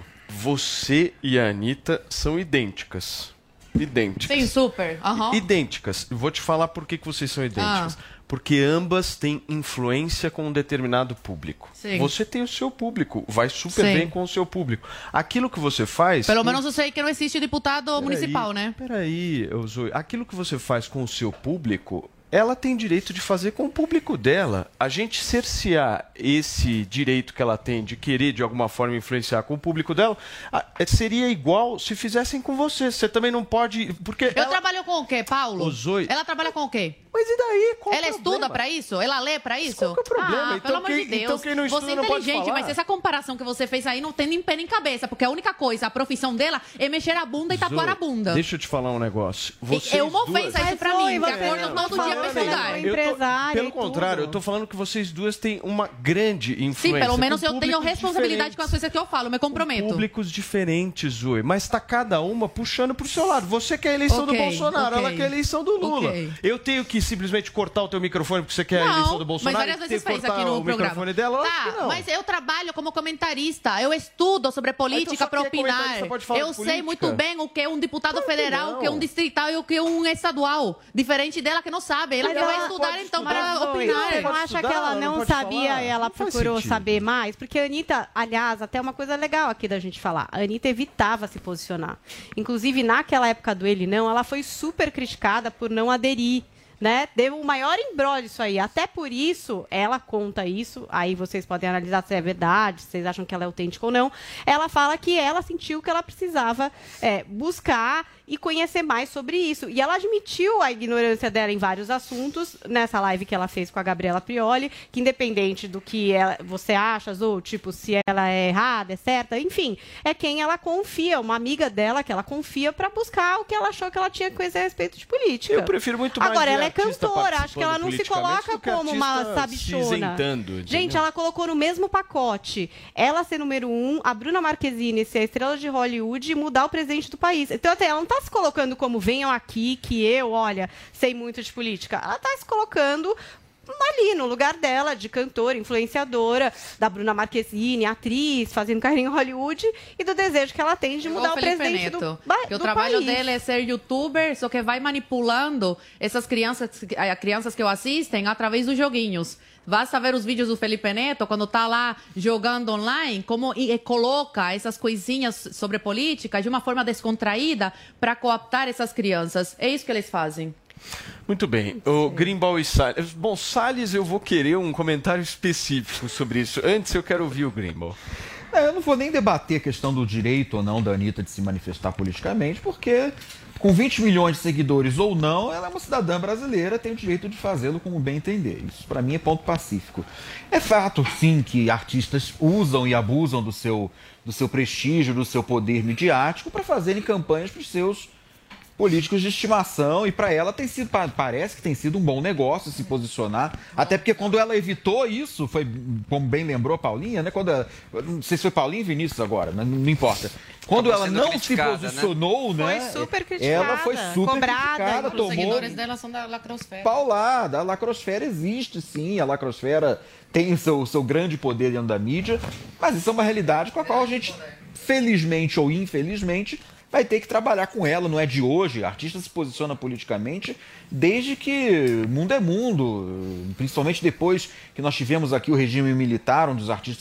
Você e a Anitta são idênticas. Idênticas. Sim, super. Uhum. Idênticas. Vou te falar por que, que vocês são idênticas. Ah. Porque ambas têm influência com um determinado público. Sim. Você tem o seu público, vai super Sim. bem com o seu público. Aquilo que você faz... Pelo menos eu sei que não existe deputado Peraí, municipal, né? Peraí, Zoe. Aquilo que você faz com o seu público, ela tem direito de fazer com o público dela. A gente cercear esse direito que ela tem de querer, de alguma forma, influenciar com o público dela, seria igual se fizessem com você. Você também não pode... Porque Eu ela... trabalho com o quê, Paulo? Ô, Zoe... Ela trabalha com o quê? Mas e daí? Qual Ela o estuda problema? pra isso? Ela lê pra isso? Qual que é o problema? Ah, Então pelo amor quem- de Deus. então quem não estuda Você é não pode inteligente, falar? mas essa comparação que você fez aí não tem nem pé nem cabeça, porque a única coisa, a profissão dela é mexer a bunda e tatuar a bunda. Deixa eu te falar um negócio. Vocês É uma ofensa duas... isso pra mim, que acordo todo dia pra estudar. Eu tô- pelo contrário, eu tô falando que vocês duas têm uma grande influência. Sim, pelo menos com eu tenho públicos responsabilidade diferentes. com as coisas que eu falo, me comprometo. Públicos diferentes, Zoe, mas tá cada uma puxando pro seu lado. Você quer a eleição Ok, do Bolsonaro, ok. ela quer a eleição do Lula. Ok. Eu tenho que simplesmente cortar o teu microfone porque você quer a Não, eleição do mas Bolsonaro várias e vezes ter que fez cortar aqui no o programa. microfone dela? Lógico Tá, que não. mas eu trabalho como comentarista, eu estudo sobre política Então, só para porque é opinar. comentarista pode falar Eu de sei política? muito bem o que é um deputado Claro que federal, não. o que é um distrital e o que é um estadual. Diferente dela que não sabe. Ela Mas vai ela estudar pode então estudar, para Zoe. opinar. Você não acha que ela não sabia e ela procurou saber mais? Porque a Anitta, aliás, até uma coisa legal aqui da gente falar, a Anitta evitava se posicionar. Inclusive, naquela época do Ele Não, ela foi super criticada por não aderir. Né? Deu o maior imbróglio isso aí. Até por isso, ela conta isso. Aí vocês podem analisar se é verdade, se vocês acham que ela é autêntica ou não. Ela fala que ela sentiu que ela precisava é, buscar e conhecer mais sobre isso. E ela admitiu a ignorância dela em vários assuntos, nessa live que ela fez com a Gabriela Prioli, que independente do que ela, você acha, ou tipo, se ela é errada, é certa, enfim, é quem ela confia, uma amiga dela que ela confia para buscar o que ela achou que ela tinha que conhecer a respeito de política. Eu prefiro muito mais Agora, ver ela é artista cantora, acho que ela não se participando coloca politicamente como do que uma artista se sabichona. isentando, entendeu? Gente, ela colocou no mesmo pacote ela ser número um, a Bruna Marquezine ser a estrela de Hollywood e mudar o presidente do país. Então, até ela não tá se colocando como venham aqui que eu, olha, sei muito de política. Ela tá se colocando ali no lugar dela, de cantora, influenciadora, da Bruna Marquezine, atriz, fazendo carreira em Hollywood e do desejo que ela tem de mudar Igual o Felipe presidente Neto, do, ba- que o do trabalho país. dele é ser youtuber, só que vai manipulando essas crianças, eh, crianças que o assistem através dos joguinhos. Basta ver os vídeos do Felipe Neto, quando tá lá jogando online, como e, e coloca essas coisinhas sobre política de uma forma descontraída para cooptar essas crianças. É isso que eles fazem. Muito bem. O Greenbaum e Salles. Bom, Salles, eu vou querer um comentário específico sobre isso. Antes, eu quero ouvir o Greenbaum. É, eu não vou nem debater a questão do direito ou não da Anitta de se manifestar politicamente, porque com vinte milhões de seguidores ou não, ela é uma cidadã brasileira, tem o direito de fazê-lo como bem entender. Isso, para mim, é ponto pacífico. É fato, sim, que artistas usam e abusam do seu, do seu prestígio, do seu poder midiático para fazerem campanhas para os seus políticos de estimação, e para ela tem sido, parece que tem sido um bom negócio se posicionar, até porque quando ela evitou isso, foi, como bem lembrou a Paulinha, né? Quando ela, não sei se foi Paulinha e Vinícius agora, não, não importa. Quando Acabou ela sendo não se criticada, posicionou, né? né? Foi super criticada, ela foi super cobrada, criticada, os tomou seguidores dela são da lacrosfera. paulada. A lacrosfera existe, sim, a lacrosfera tem o seu, seu grande poder dentro da mídia, mas isso é uma realidade com a qual a gente, felizmente ou infelizmente, vai ter que trabalhar com ela, não é de hoje. A artista se posiciona politicamente desde que mundo é mundo, principalmente depois que nós tivemos aqui o regime militar, onde os artistas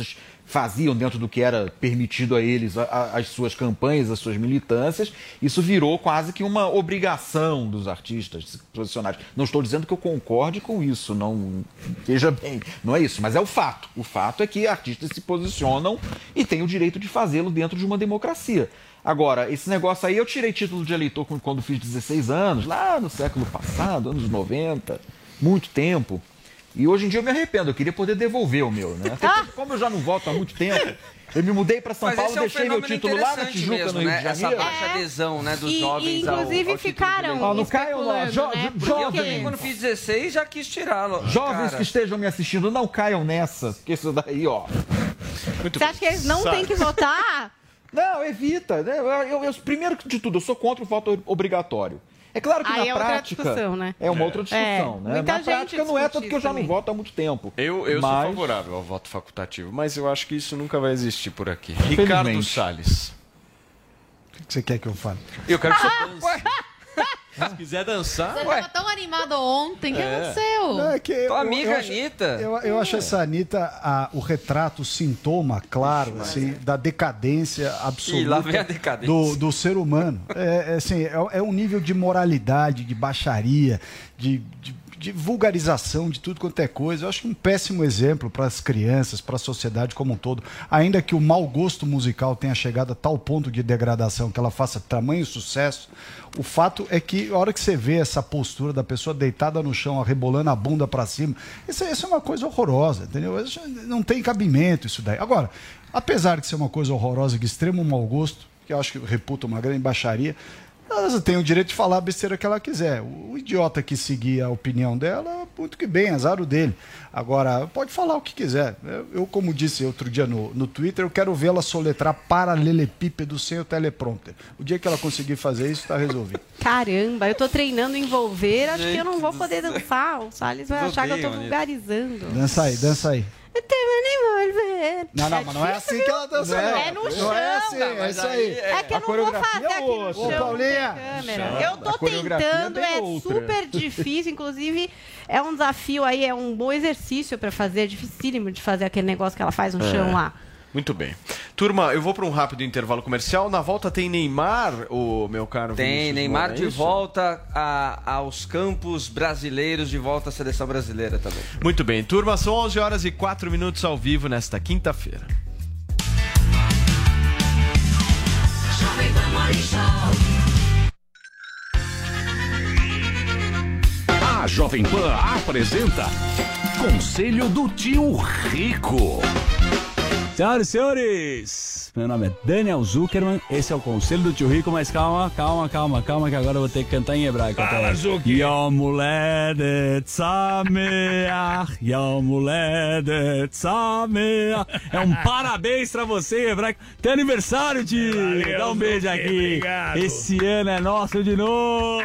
faziam dentro do que era permitido a eles, a, a, as suas campanhas, as suas militâncias, isso virou quase que uma obrigação dos artistas de se posicionarem. Não estou dizendo que eu concorde com isso, não veja bem, não é isso, mas é o fato. O fato é que artistas se posicionam e têm o direito de fazê-lo dentro de uma democracia. Agora, esse negócio aí, eu tirei título de eleitor quando fiz dezesseis anos, lá no século passado, anos noventa, muito tempo. E hoje em dia eu me arrependo, eu queria poder devolver o meu, né? Até porque, como eu já não voto há muito tempo, eu me mudei para São Mas Paulo, esse é um deixei meu título lá na Tijuca, mesmo, no Rio né? de Janeiro. Essa baixa adesão, né, dos E- jovens e, ao, inclusive, ao ficaram Ó, não caiam lá, jo né? Porque eu também, jovens, quando fiz dezesseis, já quis tirá-lo. jovens cara. que estejam me assistindo, não caiam nessa, porque isso daí, ó... Você acha que eles não têm que votar? Não, evita. Né? Eu, eu, eu- primeiro de tudo, eu sou contra o voto obrigatório. É claro que Aí na é outra prática discussão, né? é uma outra discussão, É, né? muita Na gente prática não é discute tanto que eu isso já também. não voto há muito tempo. Eu, eu Mas- sou favorável ao voto facultativo, mas eu acho que isso nunca vai existir por aqui. Infelizmente. Ricardo Salles. O que você quer que eu fale? Eu quero que você dance. Se quiser dançar... Você estava tão animado ontem, o que É. aconteceu? Não, é que eu- Tua eu- amiga eu acho- Anitta. Eu, eu acho essa Anitta a- o retrato, o sintoma claro assim, da decadência Ih, lá absoluta vem a decadência. do, do ser humano. É, é, assim, é, é um nível de moralidade, de baixaria, de, de, de vulgarização de tudo quanto é coisa. Eu acho um péssimo exemplo para as crianças, para a sociedade como um todo. Ainda que o mau gosto musical tenha chegado a tal ponto de degradação que ela faça tamanho sucesso, o fato é que a hora que você vê essa postura da pessoa deitada no chão, rebolando a bunda para cima, isso, isso é uma coisa horrorosa, entendeu? Isso não tem cabimento isso daí. Agora, apesar de ser uma coisa horrorosa, de extremo mau gosto, que eu acho que reputa uma grande baixaria, ela tem o direito de falar a besteira que ela quiser. O idiota que seguir a opinião dela, muito que bem, azar o dele. Agora, pode falar o que quiser. Eu, eu, como disse outro dia no, no Twitter, eu quero vê-la soletrar paralelepípedo sem o teleprompter. O dia que ela conseguir fazer isso, está resolvido. Caramba, eu tô treinando envolver, acho que eu não vou poder dançar. O Salles vai achar que eu tô vulgarizando. Dança aí, dança aí. Eu tenho envolver. Não, não, mas não é assim que ela dança, Não não. é no Não chão. é assim, é isso aí. É que eu A não vou coreografia fazer é aqui no outra. chão. Ô, Paulinha. com câmera. Chão. Eu tô A coreografia é tentando, bem é outra. super difícil. Inclusive, é um desafio aí, é um bom exercício pra fazer. É dificílimo de fazer aquele negócio que ela faz no É. chão lá. Muito bem. Turma, eu vou para um rápido intervalo comercial. Na volta tem Neymar, o meu caro Tem Vinícius Neymar Moura, é de isso? volta a- aos campos brasileiros, de volta à seleção brasileira também. Muito bem. Turma, são onze horas e quatro minutos ao vivo nesta quinta-feira. A Jovem Pan apresenta Conselho do Tio Rico. Senhoras e senhores, meu nome é Daniel Zuckerman, esse é o Conselho do Tio Rico, mas calma, calma, calma, calma, que agora eu vou ter que cantar em hebraico. Fala, Zuki. Yom Uledet Sameach, Yom Uledet Sameach. É um parabéns pra você em hebraico. Tem aniversário, tio. Valeu, Dá um beijo Zuki, aqui. obrigado. Esse ano é nosso de novo.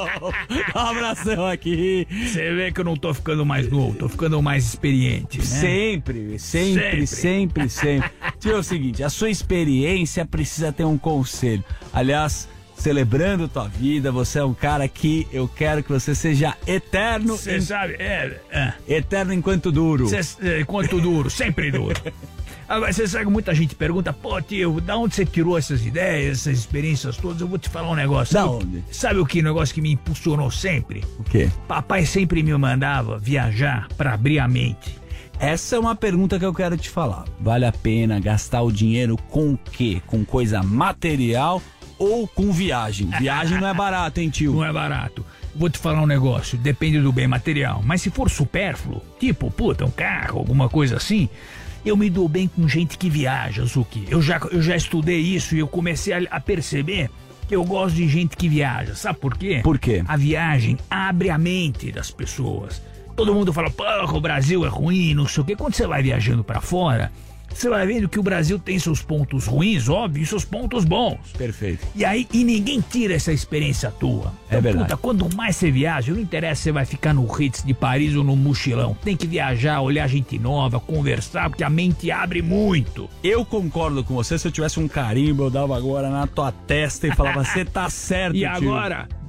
Dá um abração aqui. Você vê que eu não tô ficando mais novo, tô ficando mais experiente, né? Sempre, sempre, sempre, sempre. Tio, é o seguinte, a sua experiência precisa ter um conselho. Aliás, celebrando tua vida, você é um cara que eu quero que você seja eterno. Você em- sabe, é, é. Eterno enquanto duro. Cê, é, quanto duro, sempre duro. Agora, você sabe que muita gente pergunta, pô, tio, da onde você tirou essas ideias, essas experiências todas? Eu vou te falar um negócio. Da Sabe- onde? Sabe o que negócio que me impulsionou sempre? O quê? Papai sempre me mandava viajar pra abrir a mente. Essa é uma pergunta que eu quero te falar. Vale a pena gastar o dinheiro com o quê? Com coisa material ou com viagem? Viagem não é barato, hein, tio? Não é barato. Vou te falar um negócio, depende do bem material. Mas se for supérfluo, tipo, puta, um carro, alguma coisa assim, eu me dou bem com gente que viaja, Zuki. Eu já, eu já estudei isso e eu comecei a, a perceber que eu gosto de gente que viaja. Sabe por quê? Por quê? A viagem abre a mente das pessoas. Todo mundo fala, porra, o Brasil é ruim, não sei o quê. Quando você vai viajando pra fora, você vai vendo que o Brasil tem seus pontos ruins, óbvio, e seus pontos bons. Perfeito. E aí, e ninguém tira essa experiência tua. É verdade. Puta, quanto mais você viaja, não interessa se você vai ficar no Ritz de Paris ou no mochilão. Tem que viajar, olhar gente nova, conversar, porque a mente abre muito. Eu concordo com você. Se eu tivesse um carimbo, eu dava agora na tua testa e falava, você tá certo, E tio. agora,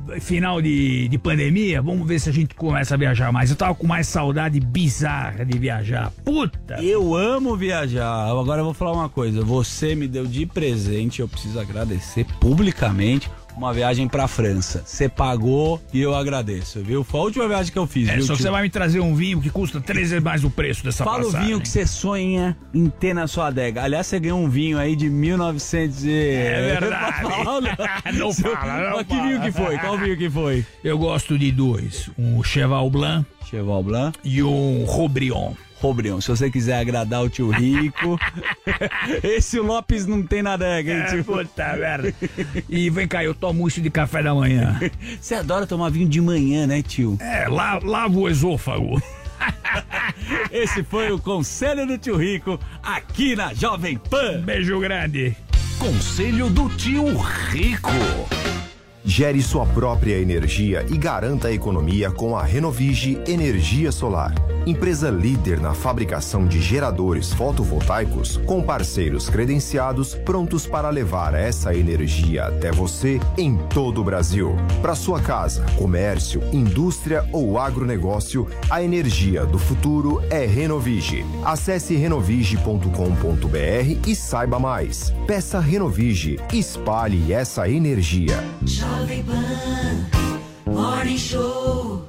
final de, de pandemia, vamos ver se a gente começa a viajar mais. Eu tava com mais saudade bizarra de viajar. Puta! Eu amo viajar. Agora eu vou falar uma coisa. Você me deu de presente, eu preciso agradecer publicamente, uma viagem pra França. Você pagou e eu agradeço, viu? Foi a última viagem que eu fiz, É, viu, só que tio? você vai me trazer um vinho que custa três vezes mais o preço dessa Fala passagem. o vinho que você sonha em ter na sua adega. Aliás, você ganhou um vinho aí de mil e novecentos e... É verdade. Não fala, não Mas que fala. vinho que foi? Qual vinho que foi? Eu gosto de dois. Um Cheval Blanc. Cheval Blanc. E um Robrion. Robrion, se você quiser agradar o tio Rico, esse o Lopes não tem na adega, hein, tio? É, puta merda. E vem cá, eu tomo isso de café da manhã. Você adora tomar vinho de manhã, né, tio? É, la, lava o esôfago. Esse foi o Conselho do Tio Rico, aqui na Jovem Pan. Beijo grande. Conselho do Tio Rico. Gere sua própria energia e garanta a economia com a Renovige Energia Solar. Empresa líder na fabricação de geradores fotovoltaicos, com parceiros credenciados prontos para levar essa energia até você em todo o Brasil. Para sua casa, comércio, indústria ou agronegócio, a energia do futuro é Renovige. Acesse renovige ponto com ponto br e saiba mais. Peça Renovige, espalhe essa energia. Jovem Pan Morning Show.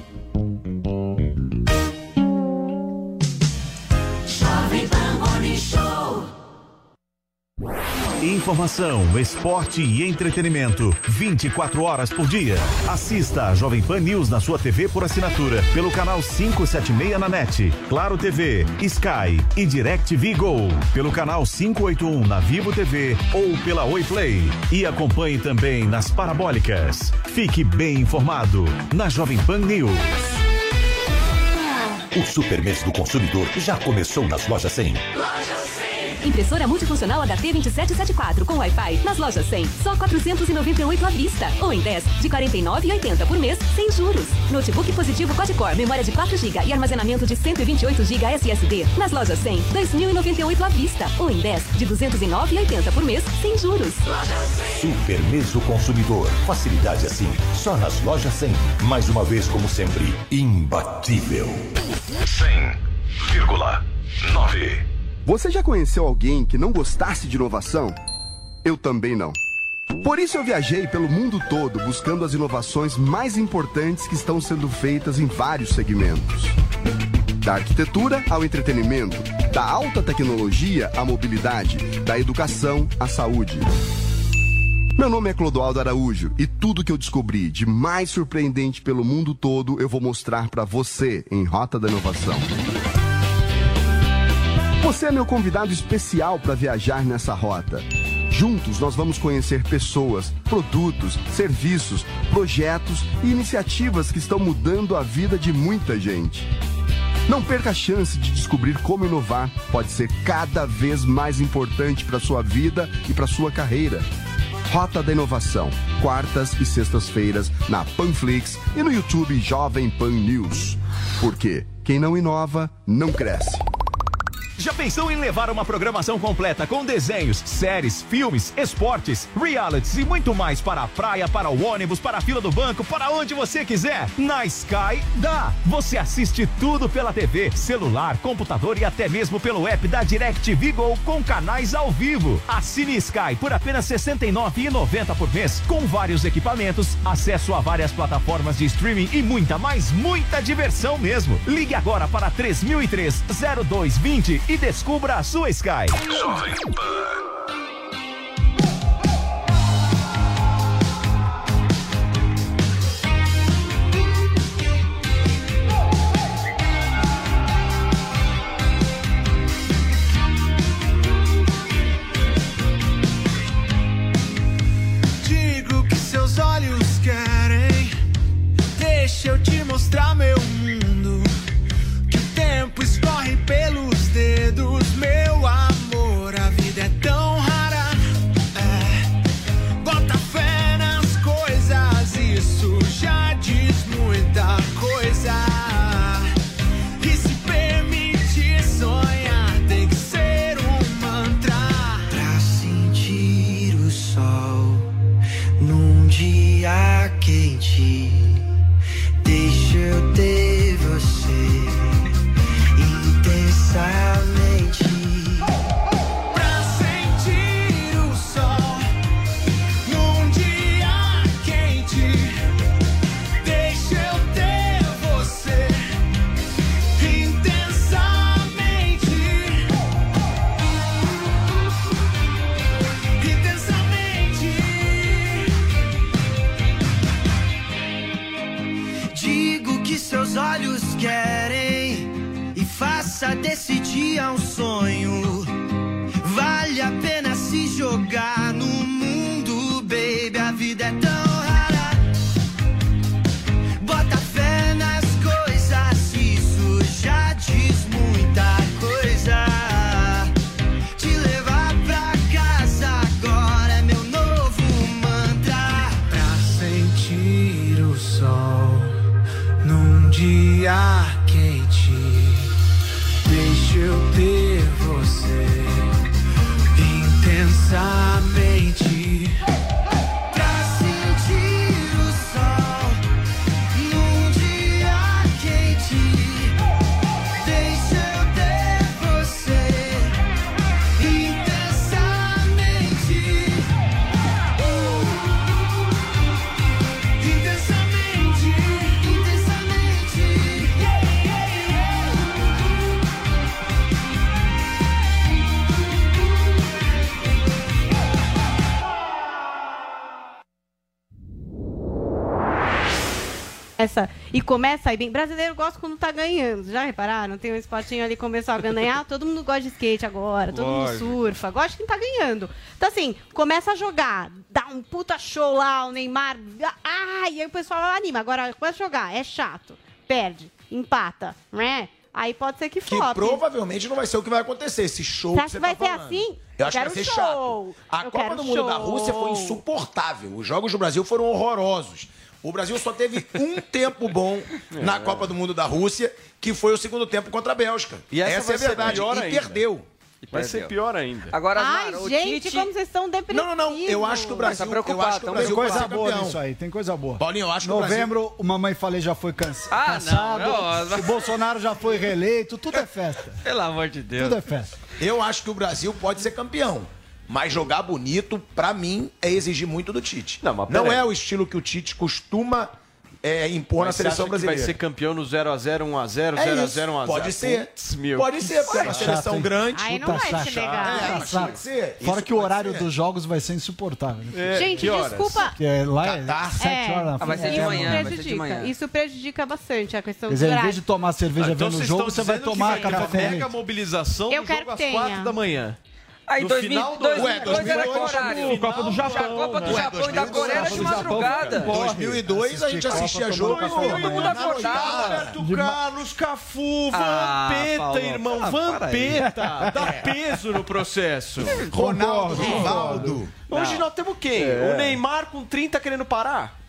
Jovem Pan Morning Show. Informação, esporte e entretenimento, vinte e quatro horas por dia. Assista a Jovem Pan News na sua T V por assinatura, pelo canal quinhentos e setenta e seis na NET, Claro T V, Sky e DirecTV Go, pelo canal quinhentos e oitenta e um na Vivo T V ou pela Oi Play. E acompanhe também nas parabólicas. Fique bem informado na Jovem Pan News. O Super Mês do Consumidor já começou nas Lojas cem. Impressora multifuncional H T vinte sete setenta e quatro com Wi-Fi nas lojas cem, só quatrocentos e noventa e oito à vista. Ou em dez, de quarenta e nove reais e oitenta centavos por mês, sem juros. Notebook positivo quad-core, memória de quatro gigas e armazenamento de cento e vinte e oito gigas S S D. Nas lojas cem, dois mil e noventa e oito à vista. Ou em dez, de duzentos e nove reais e oitenta centavos por mês, sem juros. Super Mês do Consumidor. Facilidade assim, só nas Lojas cem. Mais uma vez, como sempre, imbatível. cem vírgula nove. Você já conheceu alguém que não gostasse de inovação? Eu também não. Por isso eu viajei pelo mundo todo buscando as inovações mais importantes que estão sendo feitas em vários segmentos. Da arquitetura ao entretenimento, da alta tecnologia à mobilidade, da educação à saúde. Meu nome é Clodoaldo Araújo e tudo que eu descobri de mais surpreendente pelo mundo todo eu vou mostrar para você em Rota da Inovação. Você é meu convidado especial para viajar nessa rota. Juntos nós vamos conhecer pessoas, produtos, serviços, projetos e iniciativas que estão mudando a vida de muita gente. Não perca a chance de descobrir como inovar pode ser cada vez mais importante para sua vida e para sua carreira. Rota da Inovação, quartas e sextas-feiras na Panflix e no YouTube Jovem Pan News. Porque quem não inova, não cresce. Já pensou em levar uma programação completa com desenhos, séries, filmes, esportes, realities e muito mais para a praia, para o ônibus, para a fila do banco, para onde você quiser? Na Sky dá! Você assiste tudo pela T V, celular, computador e até mesmo pelo app da DirecTV Go com canais ao vivo. Assine Sky por apenas sessenta e nove reais e noventa centavos por mês, com vários equipamentos, acesso a várias plataformas de streaming e muita, mas muita diversão mesmo. Ligue agora para três mil e três, zero dois vinte e descubra a sua Sky. Jovem Pan. Digo que seus olhos querem, deixa eu te mostrar meu mundo, que o tempo escorre pelos dedos, meu amor, a vida é tão intensamente. Deixa eu ter você intensamente. Pra sentir o sol num dia quente. Deixa eu ter você intensamente. Intensamente. Digo que seus olhos querem e faça desse dia um sonho. Vale a pena se jogar no mundo, baby. A vida é tão rara. Bota fé nas coisas, isso já diz muita coisa. Te levar pra casa agora é meu novo mantra. Pra sentir o sol num dia quente. Deixa eu ter você intensamente. Pra sentir o sol num dia quente. Deixa eu ter você intensamente. Intensamente, intensamente. Yeah, yeah, yeah. Essa, e começa aí bem. Brasileiro gosta quando tá ganhando. Já repararam? Tem um spotinho ali, começou a ganhar. Todo mundo gosta de skate agora, todo Lógico. mundo surfa. Gosta de quem tá ganhando. Então, assim, começa a jogar, dá um puta show lá, o Neymar. Ah, e aí o pessoal anima. Agora, começa a jogar, é chato. Perde, empata, né? Aí pode ser que Que flop. provavelmente não vai ser o que vai acontecer, esse show Você que acha você que vai tá ser falando. assim? Eu acho que Quero vai ser show. chato. A Eu Copa quero do Mundo da show. Rússia foi insuportável. Os jogos do Brasil foram horrorosos. O Brasil só teve um tempo bom na Copa do Mundo da Rússia, que foi o segundo tempo contra a Bélgica. E essa vai é a ser verdade. pior E ainda. perdeu. Vai ser pior ainda. Agora, Ai, Asmar, o gente, Tite... como vocês estão depressivos. Não, não, não. Eu acho que o Brasil, Tá preocupado, eu acho que o então. Brasil Tem coisa vai ser boa campeão. nisso aí, tem coisa boa. Paulinho, eu acho que o Brasil... Novembro, o Mamãe Falei já foi cansa Ah, não, cansado. não. O Bolsonaro já foi reeleito, tudo é festa. Pelo amor de Deus. Tudo é festa. Eu acho que o Brasil pode ser campeão. Mas jogar bonito, pra mim, é exigir muito do Tite. Não, mas Não peraí. é o estilo que o Tite costuma é, impor na Mas você seleção acha que brasileira. vai ser campeão no zero a zero, um a zero, É zero a isso. zero, um a zero? Pode ser. Putz, meu, Pode que ser, porque é uma saco. seleção hein? grande. Aí não Puta vai saco. ser legal. É, Puta isso saco. pode ser. Fora Isso que o pode horário ser. dos jogos vai ser insuportável. né? É, Gente, que horas? desculpa. Porque lá é Catar. sete É, horas na Ah, vai ser frente. de Isso manhã, vai ser de prejudica. manhã. Isso prejudica bastante a questão Quer do dizer, em horário. vez de tomar cerveja Ah, então vendo o vocês jogo, estão você vai dizendo tomar que café vai com ter mega leite. mobilização Eu do quero jogo às que tenha. quatro da manhã. Aí, No dois mil final do- dois Ué, mil e dois era dois mil e dois, que horário? no Copa do Japão, A Copa do né? Japão e da Coreia era de madrugada. dois mil e dois a gente Assistir assistia Copa jogo tomando e café da Todo mundo manhã. acordava. Roberto Carlos, Cafu, Ah, Vampeta, Paulo. irmão, Ah, para Vampeta. Dá peso no processo. Ronaldo, Rivaldo. Hoje nós temos quem? O Neymar com trinta querendo parar?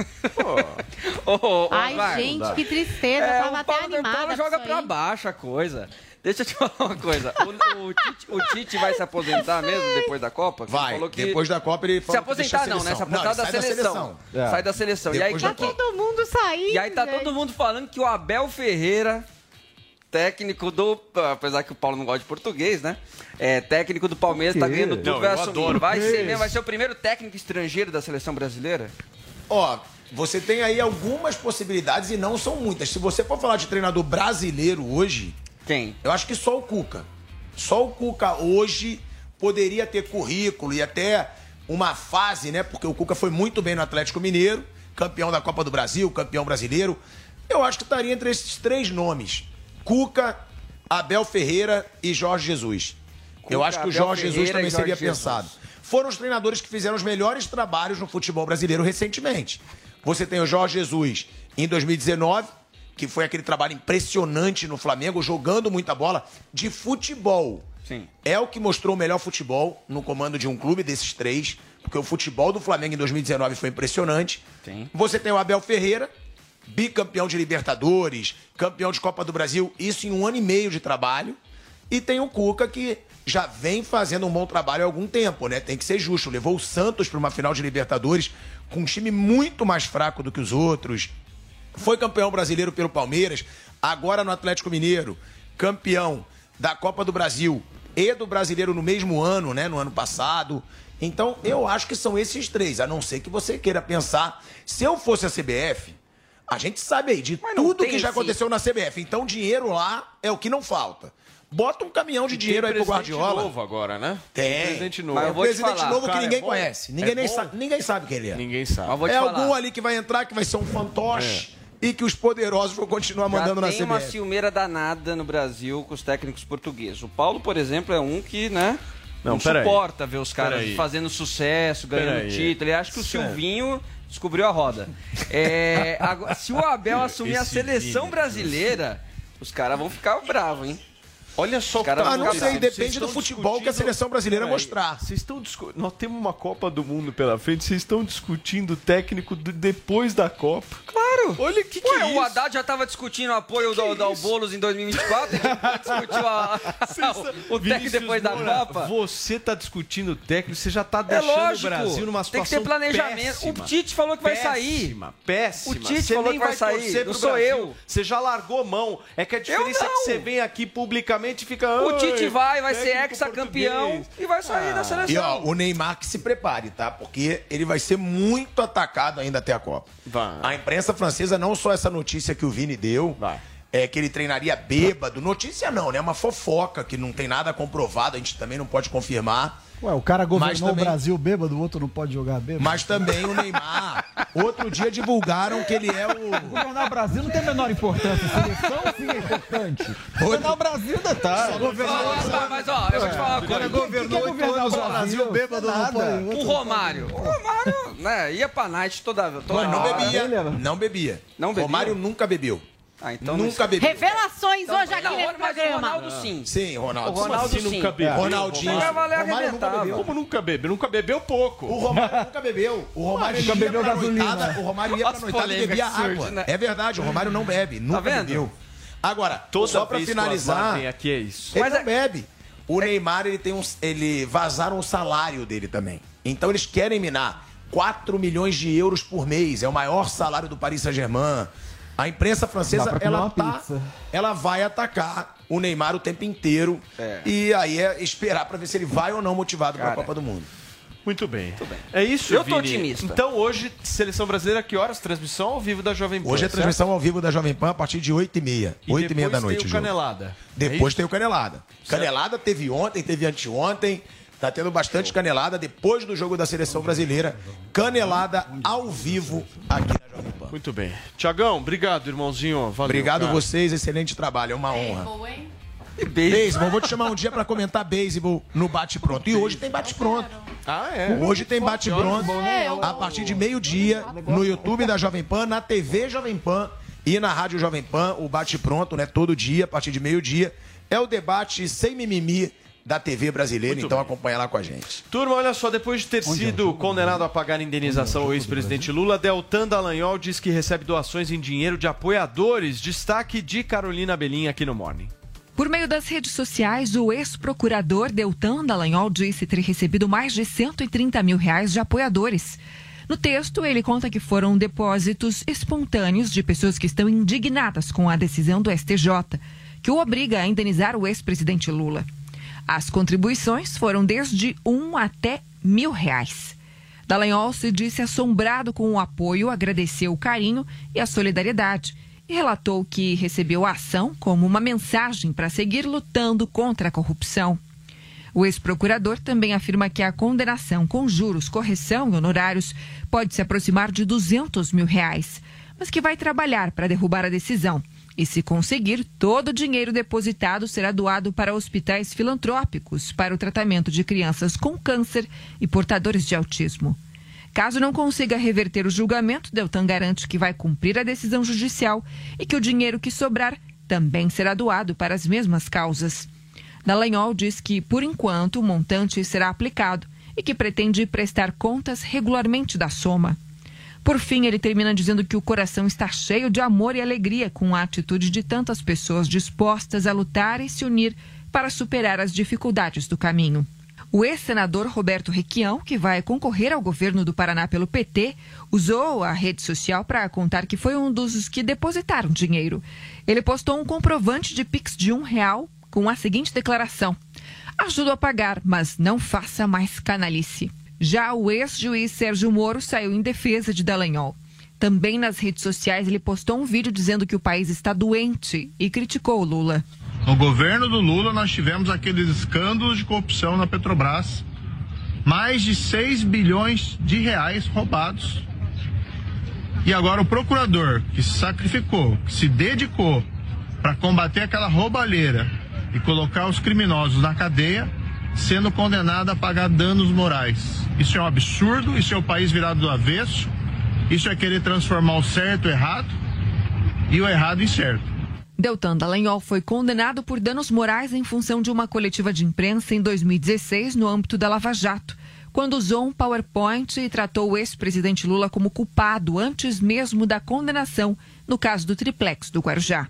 Ô, ô, ô, Ai, Asmar, gente, que tristeza. É, eu tava o até Paulo, o animada. Paulo com joga isso pra aí. baixo a coisa. Deixa eu te falar uma coisa. O, o, Tite, o Tite vai se aposentar mesmo depois da Copa? Que ele Vai, falou que- depois da Copa ele Se falou que deixa a aposentar não, né? Se seleção. aposentar Não, da ele sai da seleção. seleção. Sai da seleção. E aí, Depois Tá da quem- todo mundo saindo. e aí tá gente. todo mundo falando que o Abel Ferreira, técnico do... Apesar que o Paulo não gosta de português, né? É, técnico do Palmeiras, tá ganhando tudo, Não, vai eu assumir. adoro Vai ser português. mesmo, vai ser o primeiro técnico estrangeiro da seleção brasileira? Ó, você tem aí algumas possibilidades e não são muitas. Se você for falar de treinador brasileiro hoje, Quem? eu acho que só o Cuca. Só o Cuca hoje poderia ter currículo e até uma fase, né? Porque o Cuca foi muito bem no Atlético Mineiro, campeão da Copa do Brasil, campeão brasileiro. Eu acho que estaria entre esses três nomes: Cuca, Abel Ferreira e Jorge Jesus. Cuca, eu acho que o Abel Jorge Jesus Ferreira também e Jorge seria Jesus. pensado. Foram os treinadores que fizeram os melhores trabalhos no futebol brasileiro recentemente. Você tem o Jorge Jesus em dois mil e dezenove, que foi aquele trabalho impressionante no Flamengo, jogando muita bola de futebol. Sim. É o que mostrou o melhor futebol no comando de um clube desses três, porque o futebol do Flamengo em dois mil e dezenove foi impressionante. Sim. Você tem o Abel Ferreira, bicampeão de Libertadores, campeão de Copa do Brasil, isso em um ano e meio de trabalho. E tem o Cuca que já vem fazendo um bom trabalho há algum tempo, né? Tem que ser justo. Levou o Santos para uma final de Libertadores com um time muito mais fraco do que os outros. Foi campeão brasileiro pelo Palmeiras. Agora no Atlético Mineiro, campeão da Copa do Brasil e do Brasileiro no mesmo ano, né? No ano passado. Então, eu acho que são esses três. A não ser que você queira pensar... Se eu fosse a C B F... A gente sabe aí de tudo que já aconteceu na C B F. Então, dinheiro lá é o que não falta. Bota um caminhão de dinheiro aí pro Guardiola. novo agora, né? Tem. Presidente novo. Mas eu vou te falar, novo que cara, ninguém é bom? conhece. Ninguém, É nem bom? sabe, ninguém sabe quem ele é. Ninguém sabe. Mas vou te É falar. algum ali que vai entrar, que vai ser um fantoche. E que os poderosos vão continuar mandando Já na tem C B uma F. ciumeira danada no Brasil com os técnicos portugueses. O Paulo, por exemplo, é um que, né... Não, Não, peraí. suporta ver os caras Peraí. fazendo sucesso, ganhando Peraí. título. Ele acha que o Sério. Silvinho descobriu a roda. É, agora, se o Abel assumir a Esse seleção Vini. brasileira, os caras vão ficar bravos, hein? Olha só o que Cara, tá Ah, não Vocês sei, estão depende do futebol que a seleção brasileira Peraí, mostrar. Vocês estão discu... Nós temos uma Copa do Mundo pela frente, vocês estão discutindo o técnico do- depois da Copa. Claro! Olha o que, que Ué, é o isso. Haddad já tava discutindo o apoio do, do Boulos em dois mil e vinte e quatro, ele discutiu a, o técnico Vinícius depois da Moura, Copa. Você tá discutindo o técnico, você já tá É deixando lógico, o Brasil numa tem que situação ter planejamento. péssima. O Tite falou que vai sair. Péssima, péssima. O Tite Você falou nem que vai sair, torcer não pro sou Brasil. eu. Você já largou mão. É que a diferença é que não. você vem aqui publicamente e fica... O Tite "Ai, vai, vai ser técnico ex-campeão português." e vai sair da seleção. E ó, o Neymar que se prepare, tá? Porque ele vai ser muito atacado ainda até a Copa. Vai. A imprensa francesa, não só essa notícia que o Vini deu, Vai. é que ele treinaria bêbado. Notícia não, né? Uma fofoca que não tem nada comprovado, a gente também não pode confirmar. Ué, o cara governou Mas também- o Brasil bêbado, o outro não pode jogar bêbado. Mas também o Neymar. Outro dia divulgaram que ele é o. Governar o Brasil não tem a menor importância. Seleção sim é importante. Governar o Brasil ainda tá. Mas, mas, ó, eu vou te falar uma coisa. governou que é governar o Brasil bêbado, não pode. O Romário. O Romário, né, ia pra night toda, toda Mas não hora. bebia. Não bebia. Não bebia? Romário nunca bebeu. Ah, então nunca não- bebeu. Revelações Então, hoje aqui não, nesse mas o programa. Ronaldo sim. Sim, Ronaldo. O Ronaldo Como assim sim. nunca bebeu? Ronaldinho. Vai valer Romário nunca arrebentar. bebeu. Como nunca bebeu? Nunca bebeu pouco. O Romário nunca bebeu. O Romário Nunca ia bebeu pra gasolina. noitada, O Romário ia pra As noitada e polêmicas bebia que surgem, água. né? É verdade, o Romário não bebe. Nunca vendo? bebeu. Agora, Toda só pra vez que o finalizar, Osmar vem aqui é isso. ele Mas não é- bebe. O Neymar, ele tem um, ele vazaram o salário dele também. Então eles querem minar quatro milhões de euros por mês. É o maior salário do Paris Saint-Germain. A imprensa Dá francesa, pra comer ela uma tá, pizza. ela vai atacar o Neymar o tempo inteiro. É. E aí é esperar pra ver se ele vai ou não motivado pra Cara. Copa do Mundo. Muito bem. É isso, Eu tô Vini. otimista. Então hoje, Seleção Brasileira, que horas? Transmissão ao vivo da Jovem Pan. Hoje é certo? transmissão ao vivo da Jovem Pan a partir de oito e meia. E oito e meia da depois noite. tem o o jogo. Canelada. Depois É tem o Canelada. Canelada teve ontem, teve anteontem. Tá tendo bastante canelada depois do jogo da Seleção Brasileira. Canelada ao vivo aqui na Jovem Pan. Muito bem. Tiagão, obrigado, irmãozinho. Valeu, Obrigado cara. vocês, excelente trabalho, é uma honra. E beijo. Beisebol, vou te chamar um dia pra comentar beisebol no bate-pronto. E hoje tem bate-pronto. Ah, é? Hoje tem bate-pronto a partir de meio-dia no YouTube da Jovem Pan, na T V Jovem Pan e na Rádio Jovem Pan, o bate-pronto, né? Todo dia, a partir de meio-dia. É o debate sem mimimi da T V brasileira, Muito então bem. acompanha lá com a gente. Turma, olha só, depois de ter sido condenado a pagar indenização ao ex-presidente Lula, Deltan Dallagnol diz que recebe doações em dinheiro de apoiadores. Destaque de Carolina Belim aqui no Morning. Por meio das redes sociais, o ex-procurador Deltan Dallagnol disse ter recebido mais de cento e trinta mil reais de apoiadores. No texto, ele conta que foram depósitos espontâneos de pessoas que estão indignadas com a decisão do S T J, que o obriga a indenizar o ex-presidente Lula. As contribuições foram desde um até mil reais. Dallagnol se disse assombrado com o apoio, agradeceu o carinho e a solidariedade e relatou que recebeu a ação como uma mensagem para seguir lutando contra a corrupção. O ex-procurador também afirma que a condenação com juros, correção e honorários pode se aproximar de duzentos mil reais, mas que vai trabalhar para derrubar a decisão. E, se conseguir, todo o dinheiro depositado será doado para hospitais filantrópicos para o tratamento de crianças com câncer e portadores de autismo. Caso não consiga reverter o julgamento, Deltan garante que vai cumprir a decisão judicial e que o dinheiro que sobrar também será doado para as mesmas causas. Dallagnol diz que, por enquanto, o montante será aplicado e que pretende prestar contas regularmente da soma. Por fim, ele termina dizendo que o coração está cheio de amor e alegria com a atitude de tantas pessoas dispostas a lutar e se unir para superar as dificuldades do caminho. O ex-senador Roberto Requião, que vai concorrer ao governo do Paraná pelo P T, usou a rede social para contar que foi um dos que depositaram dinheiro. Ele postou um comprovante de Pix de um real com a seguinte declaração: ajudo a pagar, mas não faça mais canalice. Já o ex-juiz Sérgio Moro saiu em defesa de Dallagnol. Também nas redes sociais ele postou um vídeo dizendo que o país está doente e criticou o Lula. No governo do Lula, nós tivemos aqueles escândalos de corrupção na Petrobras. Mais de seis bilhões de reais roubados. E agora o procurador, que se sacrificou, que se dedicou para combater aquela roubalheira e colocar os criminosos na cadeia, sendo condenado a pagar danos morais. Isso é um absurdo, isso é o país virado do avesso, isso é querer transformar o certo errado e o errado em certo. Deltan Dallagnol foi condenado por danos morais em função de uma coletiva de imprensa em dois mil e dezesseis no âmbito da Lava Jato, quando usou um PowerPoint e tratou o ex-presidente Lula como culpado antes mesmo da condenação no caso do triplex do Guarujá.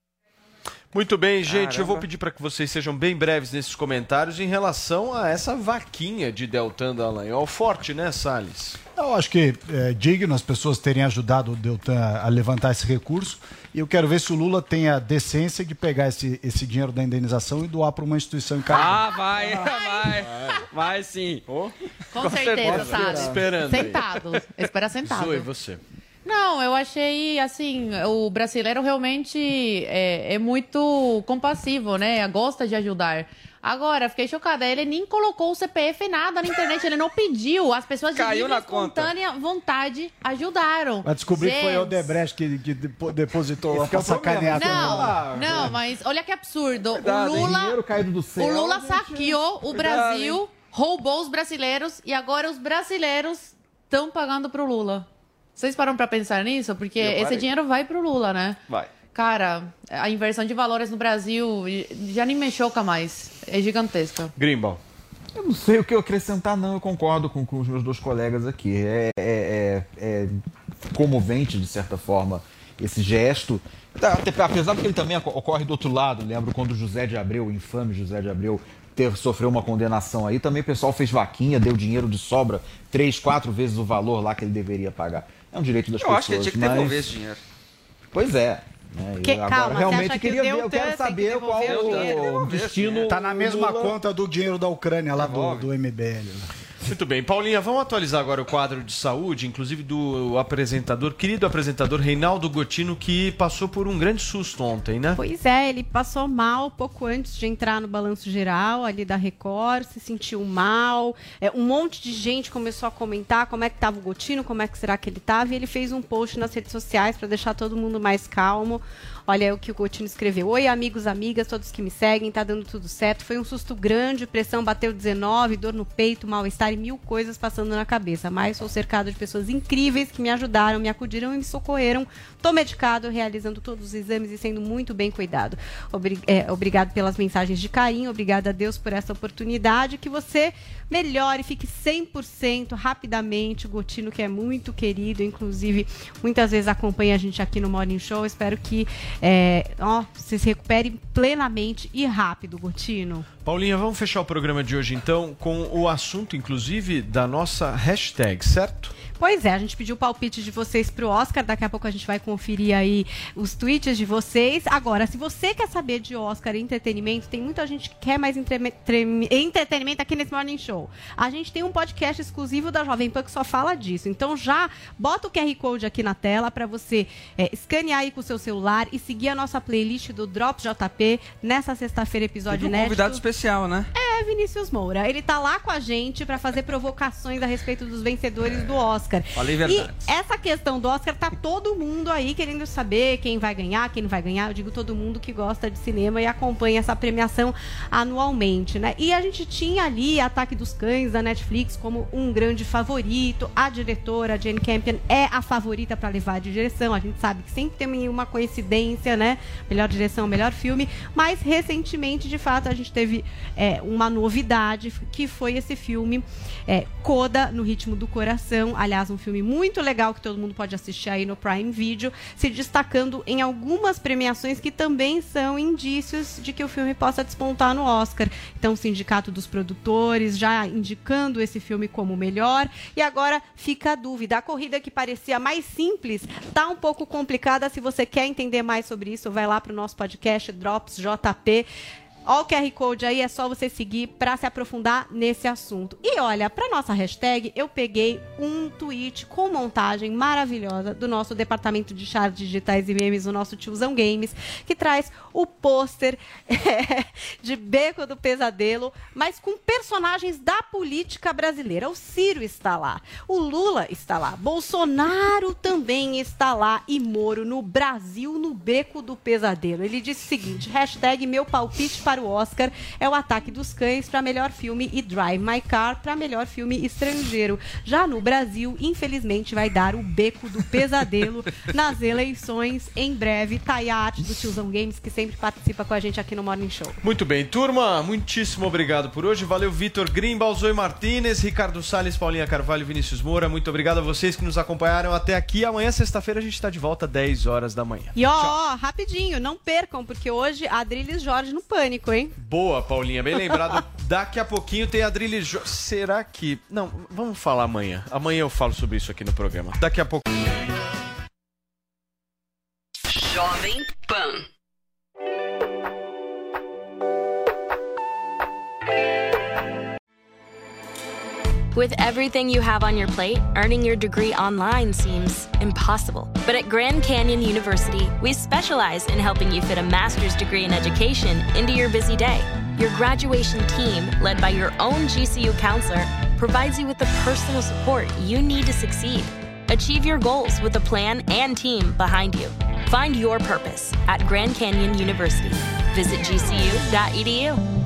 Muito bem, gente, Caramba. eu vou pedir para que vocês sejam bem breves nesses comentários em relação a essa vaquinha de Deltan Dallagnol. Forte, né, Salles? Eu acho que é digno as pessoas terem ajudado o Deltan a levantar esse recurso. E eu quero ver se o Lula tem a decência de pegar esse, esse dinheiro da indenização e doar para uma instituição encarregada. Ah, vai, vai. Vai sim. Com, Com certeza, certeza. sabe? Esperando aí. Sentado. Espera sentado. Zoe, você. Não, eu achei, assim, o brasileiro realmente é, é muito compassivo, né? Gosta de ajudar. Agora, fiquei chocada. Ele nem colocou o C P F nada na internet. Ele não pediu. As pessoas de Caiu livre na espontânea vontade ajudaram. Vai descobrir que foi Gente. o Odebrecht que, que depo- depositou lá Esse que é pra o problema. sacanear todo mundo. Não, não, mas olha que absurdo. Verdade, o Lula, dinheiro caído do céu, o Lula gente. saqueou o Brasil, roubou os brasileiros e agora os brasileiros estão pagando pro Lula. Vocês param pra pensar nisso? Porque Eu esse parei. dinheiro vai pro Lula, né? Vai. Cara, a inversão de valores no Brasil já nem me choca mais. É gigantesca. Grimbal. Eu não sei o que eu acrescentar, não. Eu concordo com, com os meus dois colegas aqui. É, é, é, é comovente, de certa forma, esse gesto. Até, apesar de que ele também ocorre do outro lado. Lembro quando o José de Abreu, o infame José de Abreu, teve, sofreu uma condenação aí. Também o pessoal fez vaquinha, deu dinheiro de sobra, três, quatro vezes o valor lá que ele deveria pagar. É um direito das Eu pessoas. acho que ele tinha que mas... devolver esse dinheiro. Pois é. Né? Que- E agora, calma, você realmente acha que queria o ver, eu Deltan quero tem que saber qual devolver o dinheiro? o destino. Tá na mesma Lula. conta do dinheiro da Ucrânia lá do, do M B L. Muito bem, Paulinha, vamos atualizar agora o quadro de saúde, inclusive do apresentador, querido apresentador Reinaldo Gotino, que passou por um grande susto ontem, né? Pois é, ele passou mal pouco antes de entrar no balanço geral ali da Record, se sentiu mal. É, um monte de gente começou a comentar como é que estava o Gotino, como é que será que ele estava, e ele fez um post nas redes sociais para deixar todo mundo mais calmo. Olha o que o Gotino escreveu. Oi, amigos, amigas, todos que me seguem, tá dando tudo certo. Foi um susto grande, pressão bateu dezenove, dor no peito, mal-estar e mil coisas passando na cabeça. Mas sou cercado de pessoas incríveis que me ajudaram, me acudiram e me socorreram. Tô medicado, realizando todos os exames e sendo muito bem cuidado. Obri- é, obrigado pelas mensagens de carinho, obrigada a Deus por essa oportunidade. Que você melhore, fique cem por cento rapidamente. O Gotino, que é muito querido, inclusive muitas vezes acompanha a gente aqui no Morning Show. Espero que É, ó, você se recupere plenamente e rápido, Gotino. Paulinha, vamos fechar o programa de hoje então com o assunto, inclusive, da nossa hashtag, certo? Pois é, a gente pediu o palpite de vocês pro Oscar, daqui a pouco a gente vai conferir aí os tweets de vocês. Agora, se você quer saber de Oscar e entretenimento, tem muita gente que quer mais entre... tre- entretenimento aqui nesse Morning Show. A gente tem um podcast exclusivo da Jovem Pan que só fala disso. Então já bota o Q R Code aqui na tela para você é, escanear aí com o seu celular e seguir a nossa playlist do Drops J P nessa sexta-feira, episódio Teve um inédito. convidado especial, né? É, Vinícius Moura. Ele tá lá com a gente para fazer provocações a respeito dos vencedores do Oscar. Falei verdade. E essa questão do Oscar, tá todo mundo aí querendo saber quem vai ganhar, quem não vai ganhar. Eu digo todo mundo que gosta de cinema e acompanha essa premiação anualmente, né? E a gente tinha ali Ataque dos Cães da Netflix como um grande favorito. A diretora Jane Campion é a favorita para levar de direção. A gente sabe que sempre tem uma coincidência, né? Melhor direção, melhor filme. Mas recentemente, de fato, a gente teve é, uma uma novidade, que foi esse filme é, Coda, no Ritmo do Coração. Aliás, um filme muito legal que todo mundo pode assistir aí no Prime Video, se destacando em algumas premiações que também são indícios de que o filme possa despontar no Oscar. Então, o Sindicato dos Produtores já indicando esse filme como melhor. E agora fica a dúvida. A corrida que parecia mais simples tá um pouco complicada. Se você quer entender mais sobre isso, vai lá para o nosso podcast Drops J P. Olha o Q R Code aí, é só você seguir para se aprofundar nesse assunto. E olha, para nossa hashtag, eu peguei um tweet com montagem maravilhosa do nosso departamento de charts digitais e memes, o nosso Tiozão Games, que traz o pôster é, de Beco do Pesadelo, mas com personagens da política brasileira. O Ciro está lá, o Lula está lá, Bolsonaro também está lá e Moro no Brasil no Beco do Pesadelo. Ele disse o seguinte, hashtag meu palpite para o Oscar é o Ataque dos Cães para melhor filme e Drive My Car para melhor filme estrangeiro. Já no Brasil, infelizmente, vai dar o Beco do Pesadelo nas eleições em breve. Tá aí a arte do Tiozão Games, que sempre participa com a gente aqui no Morning Show. Muito bem, turma, muitíssimo obrigado por hoje. Valeu, Vitor Grimbal, Zoe Martínez, Ricardo Salles, Paulinha Carvalho, Vinícius Moura. Muito obrigado a vocês que nos acompanharam até aqui. Amanhã, sexta-feira, a gente está de volta às dez horas da manhã. E ó, ó, rapidinho, não percam, porque hoje a Adriles Jorge no Pânico, hein? Boa, Paulinha, bem lembrado. Daqui a pouquinho tem a Adriles Jorge. Será que... Não, vamos falar amanhã. Amanhã eu falo sobre isso aqui no programa. Daqui a pouco... Jovem Pan. With everything you have on your plate, earning your degree online seems impossible. But at Grand Canyon University, we specialize in helping you fit a master's degree in education into your busy day. Your graduation team, led by your own G C U counselor, provides you with the personal support you need to succeed. Achieve your goals with a plan and team behind you. Find your purpose at Grand Canyon University. Visit G C U dot E D U.